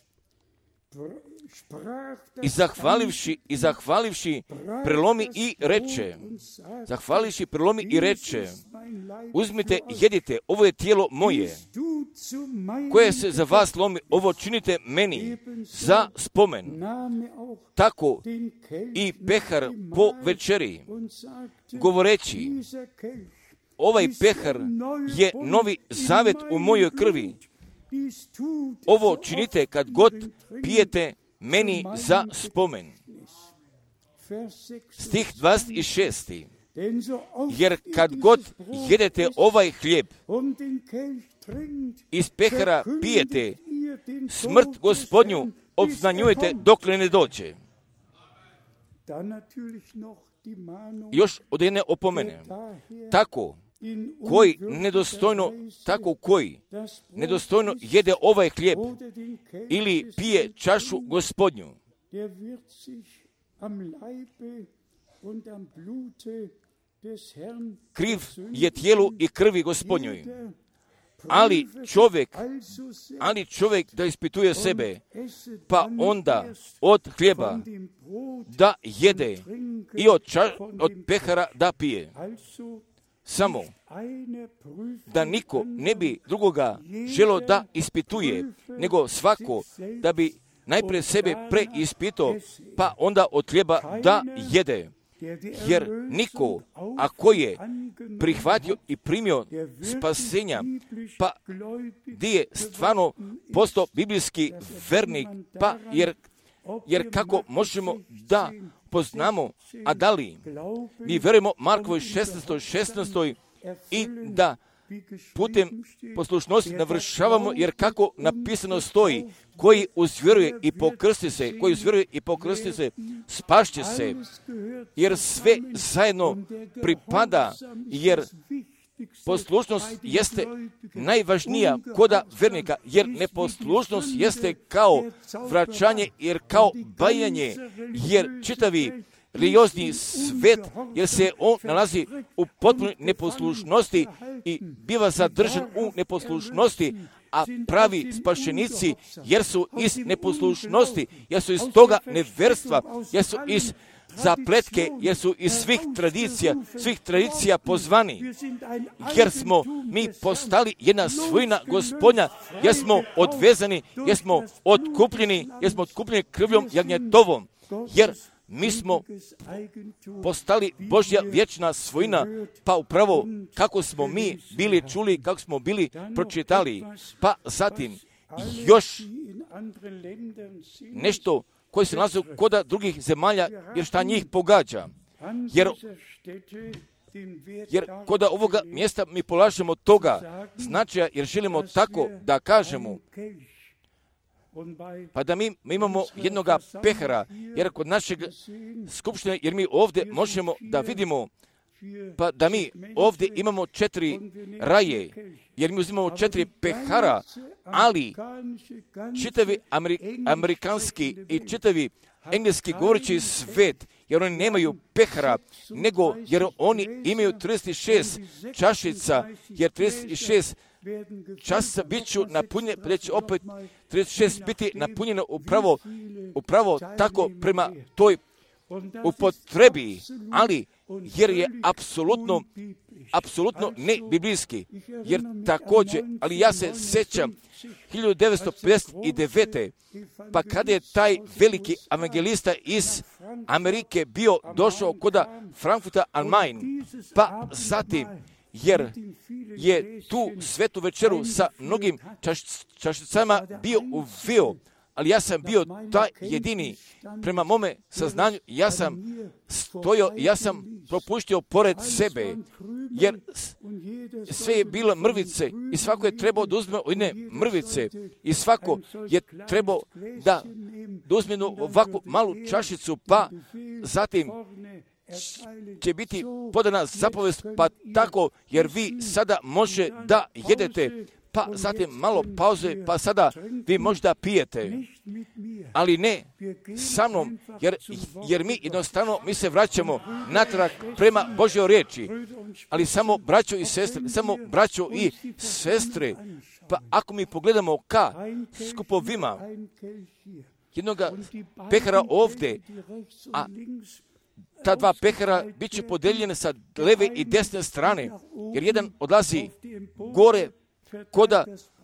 i zahvalivši, i zahvalivši prelomi i reče, zahvalivši prelomi i reče, uzmite, jedite, ovo je tijelo moje, koje se za vas lomi, ovo činite meni za spomen. Tako i pehar po večeri, govoreći, ovaj pehar je novi zavet u mojoj krvi. Ovo činite kad god pijete meni za spomen. Stih dvadeset šest. Jer kad god jedete ovaj hljeb, iz pehara pijete, smrt Gospodnju obznanjujete dokle ne dođe. Još od jedne opomene. Tako, koji nedostojno, tako koji nedostojno jede ovaj hljeb ili pije čašu Gospodnju, kriv je tijelu i krvi Gospodnjoj. Ali čovjek, ali čovjek da ispituje sebe, pa onda od hljeba da jede i od, ča, od pehara da pije. Samo da niko ne bi drugoga želo da ispituje, nego svako da bi najprije sebe preispitao, pa onda od hljeba da jede. Jer niko, ako je prihvatio i primio spasenja, pa di je stvarno postao biblijski vernik, pa jer, jer kako možemo da poznamo, a da li mi verujemo Markovoj šesnaestoj šesnaestoj i da putem poslušnosti navršavamo, jer kako napisano stoji, koji uzvjeruje i pokrsti se, koji uzvjeruje i pokrsti se, spašće se, jer sve zajedno pripada, jer poslušnost jeste najvažnija koda vernika, jer neposlušnost jeste kao vraćanje, jer kao bajanje, jer čitavi religiozni svet, jer se on nalazi u potpunoj neposlušnosti i biva zadržan u neposlušnosti, a pravi spašenici, jer su iz neposlušnosti, jer su iz toga neverstva, jer su iz zapletke, jer su iz svih tradicija, svih tradicija pozvani, jer smo mi postali jedna svojina Gospodnja, jer smo odvezani, jer smo otkupljeni, jer smo otkupljeni krvljom jagnjetovom, jer mi smo postali Božja vječna svojina, pa upravo kako smo mi bili čuli, kako smo bili pročitali, pa zatim još nešto koji se nalaze kod drugih zemalja, jer šta njih pogađa. Jer, jer kod ovoga mjesta mi polažemo toga značaja, jer želimo tako da kažemo, pa da mi, mi imamo jednoga pehara, jer kod našeg skupštine, jer mi ovdje možemo da vidimo, pa da mi ovdje imamo četiri raje, jer mi uzimamo četiri pehara, ali čitavi Ameri, amerikanski i čitavi engleski govoreći svet, jer oni nemaju pehara, nego jer oni imaju trideset šest čašica, jer trideset šest časa bit ću napunjen, pa će opet trideset šest biti napunjeno upravo, upravo tako prema toj upotrebi, ali jer je apsolutno, apsolutno ne biblijski, jer također, ali ja se sjećam hiljadu devetsto pedeset devete. pa kada je taj veliki evangelista iz Amerike bio došao kod Frankfurta am Main, pa zatim, jer je tu svetu večeru sa mnogim čaš, čašicama bio uveo, ali ja sam bio taj jedini, prema mome saznanju, ja sam stojao, ja sam propuštio pored sebe, jer sve je bilo mrvice i svako je trebao da uzme jedne mrvice i svako je trebao da, da uzme ovakvu malu čašicu, pa zatim će biti podana zapovest, pa tako, jer vi sada može da jedete, pa zatim malo pauze, pa sada vi možda pijete, ali ne sa mnom, jer, jer mi jednostavno, mi se vraćamo natrag prema Božjoj riječi, ali samo braćo i sestre, samo braćo i sestre, pa ako mi pogledamo ka skupovima jednoga pehara ovdje, a ta dva pehara bit će podijeljene sa leve i desne strane, jer jedan odlazi gore koda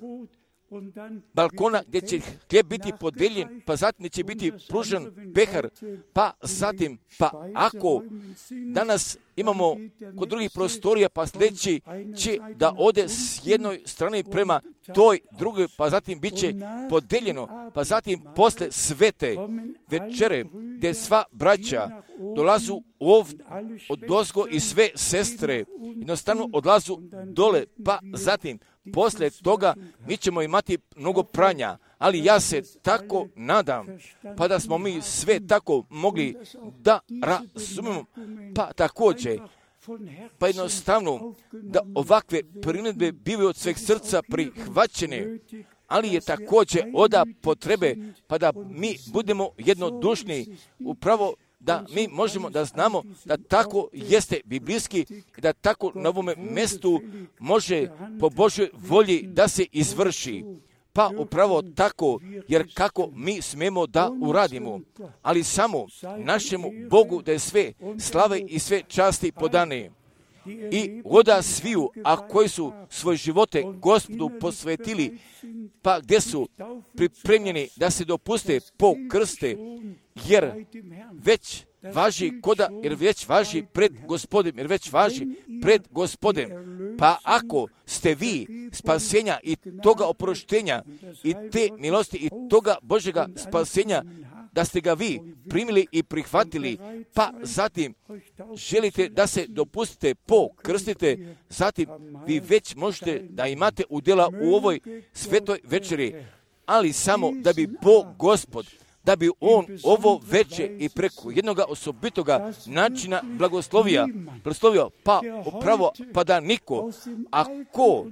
balkona gdje će hljeb biti podijeljen, pa zatim će biti pružen pehar, pa zatim, pa ako danas imamo kod drugih prostorija, pa sljedeći će da ode s jednoj strane prema toj drugoj, pa zatim bit će podijeljeno, pa zatim posle svete večere, gdje sva braća dolazu ovdje od dozgo i sve sestre, jednostavno odlazu dole, pa zatim poslije toga mi ćemo imati mnogo pranja, ali ja se tako nadam, pa da smo mi sve tako mogli da razumemo, pa također, pa jednostavno da ovakve primjedbe bivaju od sveg srca prihvaćene, ali je također oda potrebe, pa da mi budemo jednodušni, upravo da mi možemo da znamo da tako jeste biblijski, da tako na ovome mjestu može po Božoj volji da se izvrši. Pa upravo tako, jer kako mi smemo da uradimo, ali samo našemu Bogu da je sve slave i sve časti podane. I oda sviju, a koji su svoje živote Gospodu posvetili, pa gdje su pripremljeni da se dopuste po krste, jer već važi koda, jer već važi pred Gospodem, jer već važi pred Gospodem. Pa ako ste vi spasenja i toga oproštenja i te milosti i toga Božjega spasenja, da ste ga vi primili i prihvatili, pa zatim želite da se dopustite pokrstite, zatim vi već možete da imate udjela u ovoj svetoj večeri, ali samo da bi Bog Gospod, da bi On ovo veče i preko jednoga osobitoga načina blagoslovija, blagoslovio, pa upravo, pa da niko, ako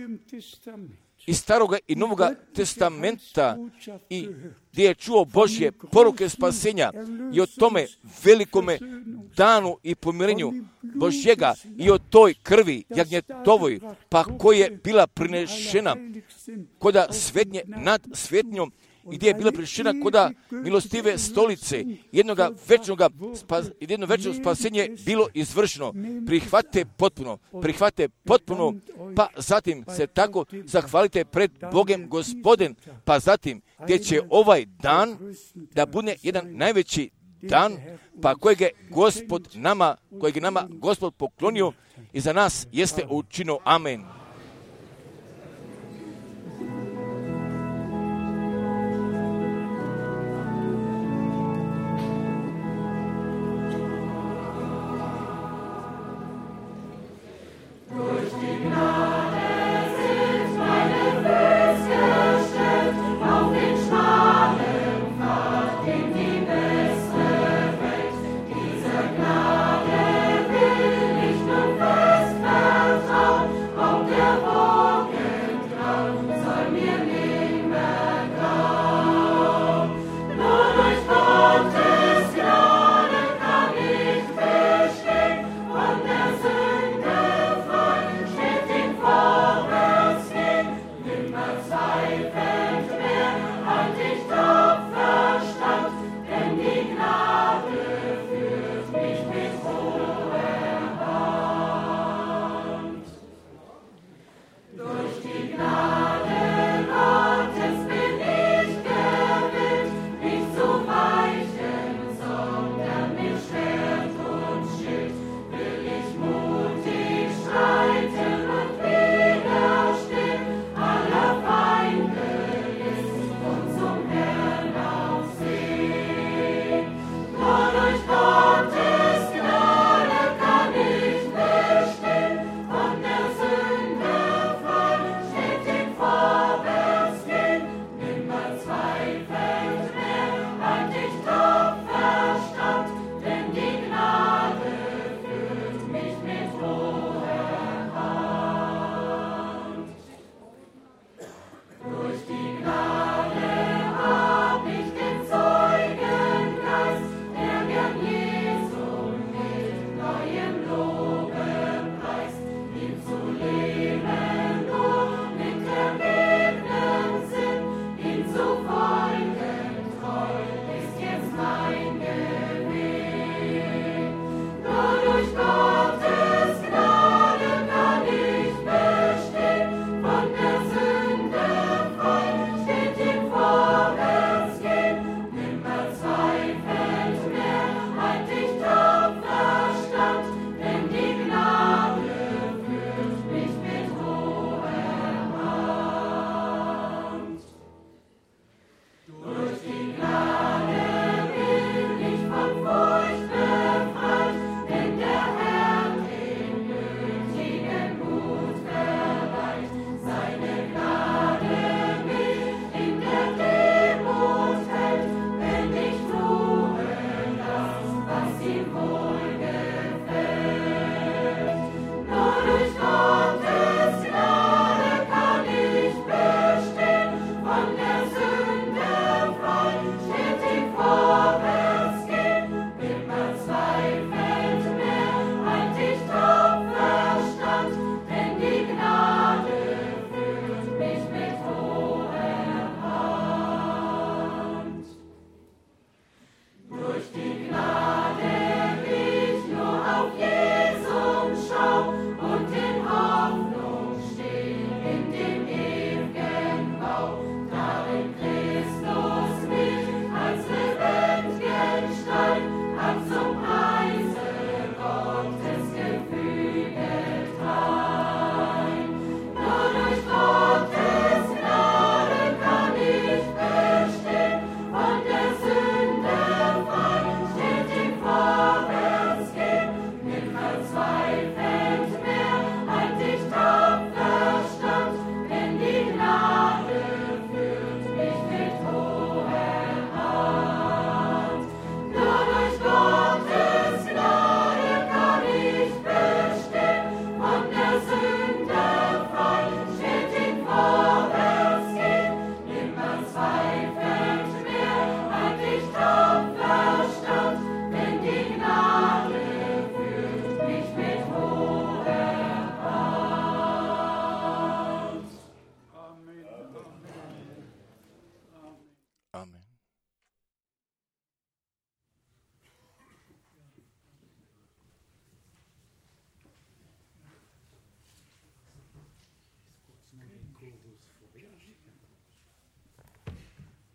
iz Staroga i Novoga testamenta i gdje je čuo Božje poruke spasenja i o tome velikome danu i pomirenju Božjega i o toj krvi jagnjetovoj, pa koja je bila prinešena koda svetnje nad svetnjom i gdje je bila prinešena koda milostive stolice, jednoga večnoga, spas, jedno večno spasenje bilo izvršeno. Prihvatite potpuno, prihvatite potpuno, pa zatim se tako zahvalite pred Bogem Gospodin, pa zatim gdje će ovaj dan da bude jedan najveći dan, pa kojeg je Gospod nama, kojeg je nama Gospod poklonio i za nas jeste učinio. Amen. Gnade will ich nun fest vertrauen, auf der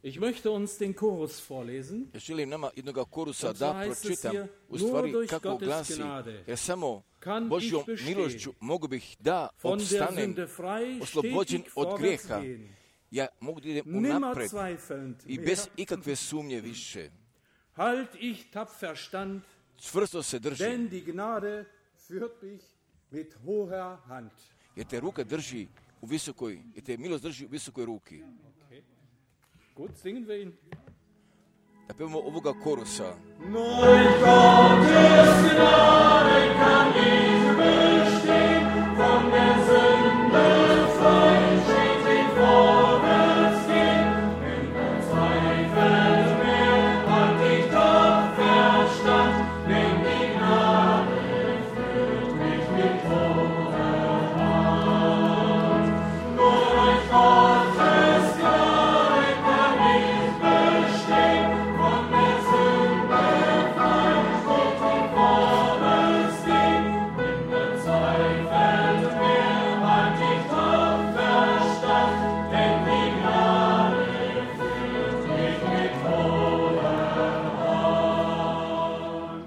Ich möchte uns den Chorus vorlesen. Želim nama jednog korusa da pročitam, u stvari kako glasi, jer samo Božjom milošću mogu bih da opstanem oslobođen od grijeha. Ja mogu da idem unapred i bez ikakve sumnje više. Halt ich tapfer stand, čvrsto se držim, denn die Gnade führt mich mit hoher Hand. Jer te ruka drži u visokoj, jer te milost drži u visokoj ruki. Okay. Gut, singen wir ihn. Da pevamo ovoga korusa. Nur Gottes Gnade kann ich bestehen, von der Sünde frei steht ich vorwärts gehen. In der Zweifel mehr hat ich doch Verstand, denn die Gnade führt mich mit hoher Hand. Nur durch Gottes Gnade kann ich bestehen, von der Sünde frei steht ich vorwärts gehen. In der Zweifel mehr hat ich doch Verstand, denn die Gnade führt mich mit hoher Hand.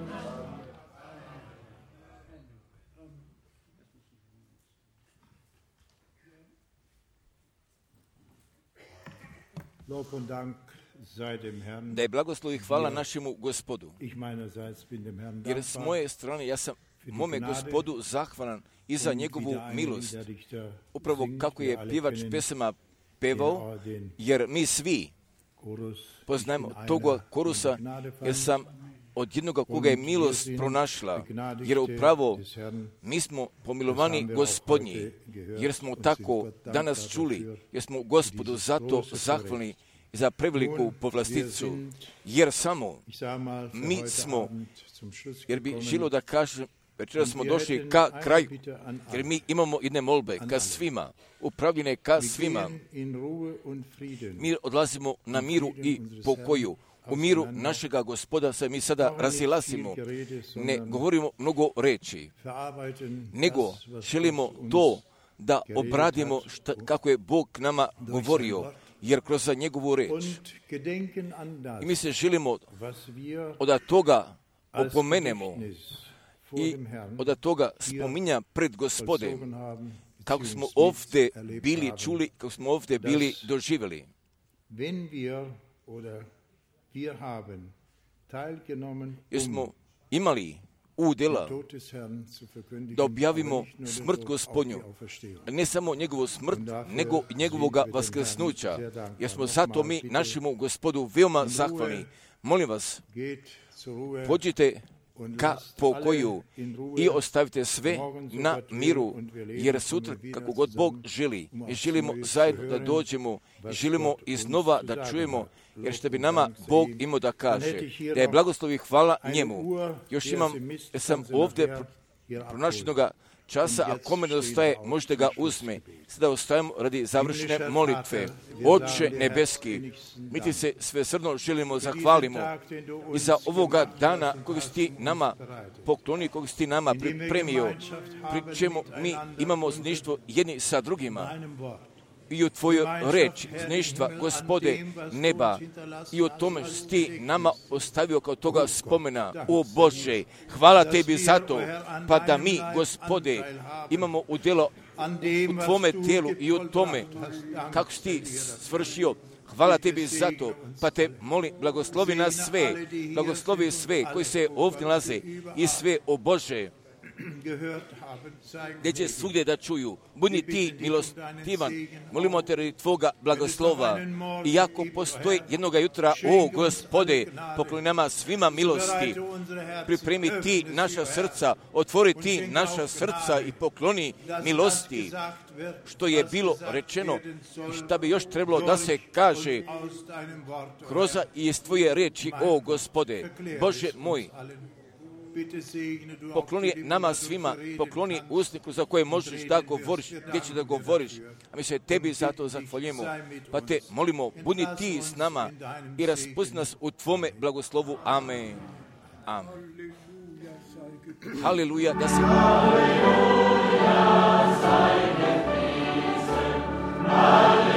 Lob und Dank sei dem Herrn. Da je blagoslov i hvala našemu Gospodu. Ich meinerseits bin dem Herrn Jer s dankbar. moje strane ja sam mome Gospodu zahvalan i za njegovu milost. Upravo kako je pjevač pesama pevao, jer mi svi poznajemo toga korusa, jer sam od jednoga koga je milost pronašla, jer upravo mi smo pomilovani Gospodnji, jer smo tako danas čuli, jer smo Gospodu zato zahvalni za preveliku povlasticu, jer samo mi smo, jer bi želio da kažem, večera smo došli ka kraju, jer mi imamo jedne molbe ka svima, upravljene ka svima. Mi odlazimo na miru i pokoju. U miru našega Gospoda se mi sada razilazimo. Ne govorimo mnogo reči, nego želimo to da obradimo šta, kako je Bog nama govorio, jer kroz njegovu reč. I mi se želimo od toga opomenemo i od toga spominja pred Gospodem, kako smo ovdje bili čuli, kako smo ovdje bili doživjeli. Jer smo imali udjela da objavimo smrt Gospodnju, ne samo njegovu smrt, nego i njegovoga vaskrsnuća, jer smo zato mi našemu Gospodu veoma zahvalni. Molim vas, pođite ka pokoju i ostavite sve na miru, jer sutra, kako god Bog želi, i želimo zajedno da dođemo, i želimo iznova da čujemo, jer što bi nama Bog imao da kaže, da je blagoslov i hvala njemu. Još imam, jer sam ovdje pronašljenoga časa, a kome nedostaje, možete ga uzme. Sada ostajemo radi završene molitve. Oče nebeski, mi ti se svesrdno želimo, zahvalimo i za ovoga dana kojeg si ti nama poklonio, kojeg si ti nama pripremio, pri čemu mi imamo zajedništvo jedni sa drugima. I u tvojoj reči, zajedništva, Gospode neba, i o tome što ti nama ostavio kao toga spomena. O Bože, hvala tebi za to, pa da mi, Gospode, imamo udjelo u tvome tijelu i u tome kako si ti svršio. Hvala tebi za to, pa te molim, blagoslovi nas sve, blagoslovi sve koji se ovdje nalaze i sve, o Bože, gdje će svugdje da čuju. Budi ti milostivan, molimo te radi tvoga blagoslova. I ako postoji jednoga jutra, o Gospode, pokloni nama svima milosti, pripremi ti naša srca, otvori ti naša srca i pokloni milosti, što je bilo rečeno i šta bi još trebalo da se kaže kroz i iz tvoje reči, o Gospode. Bože moj, pokloni nama svima, pokloni usniku za koje možeš da govoriš, gdje će da govoriš, a mi se tebi za to zahvaljujemo. Pa te molimo, budi ti s nama i raspusti nas u tvome blagoslovu. Amen. Amen. Haleluja, da se... Haleluja,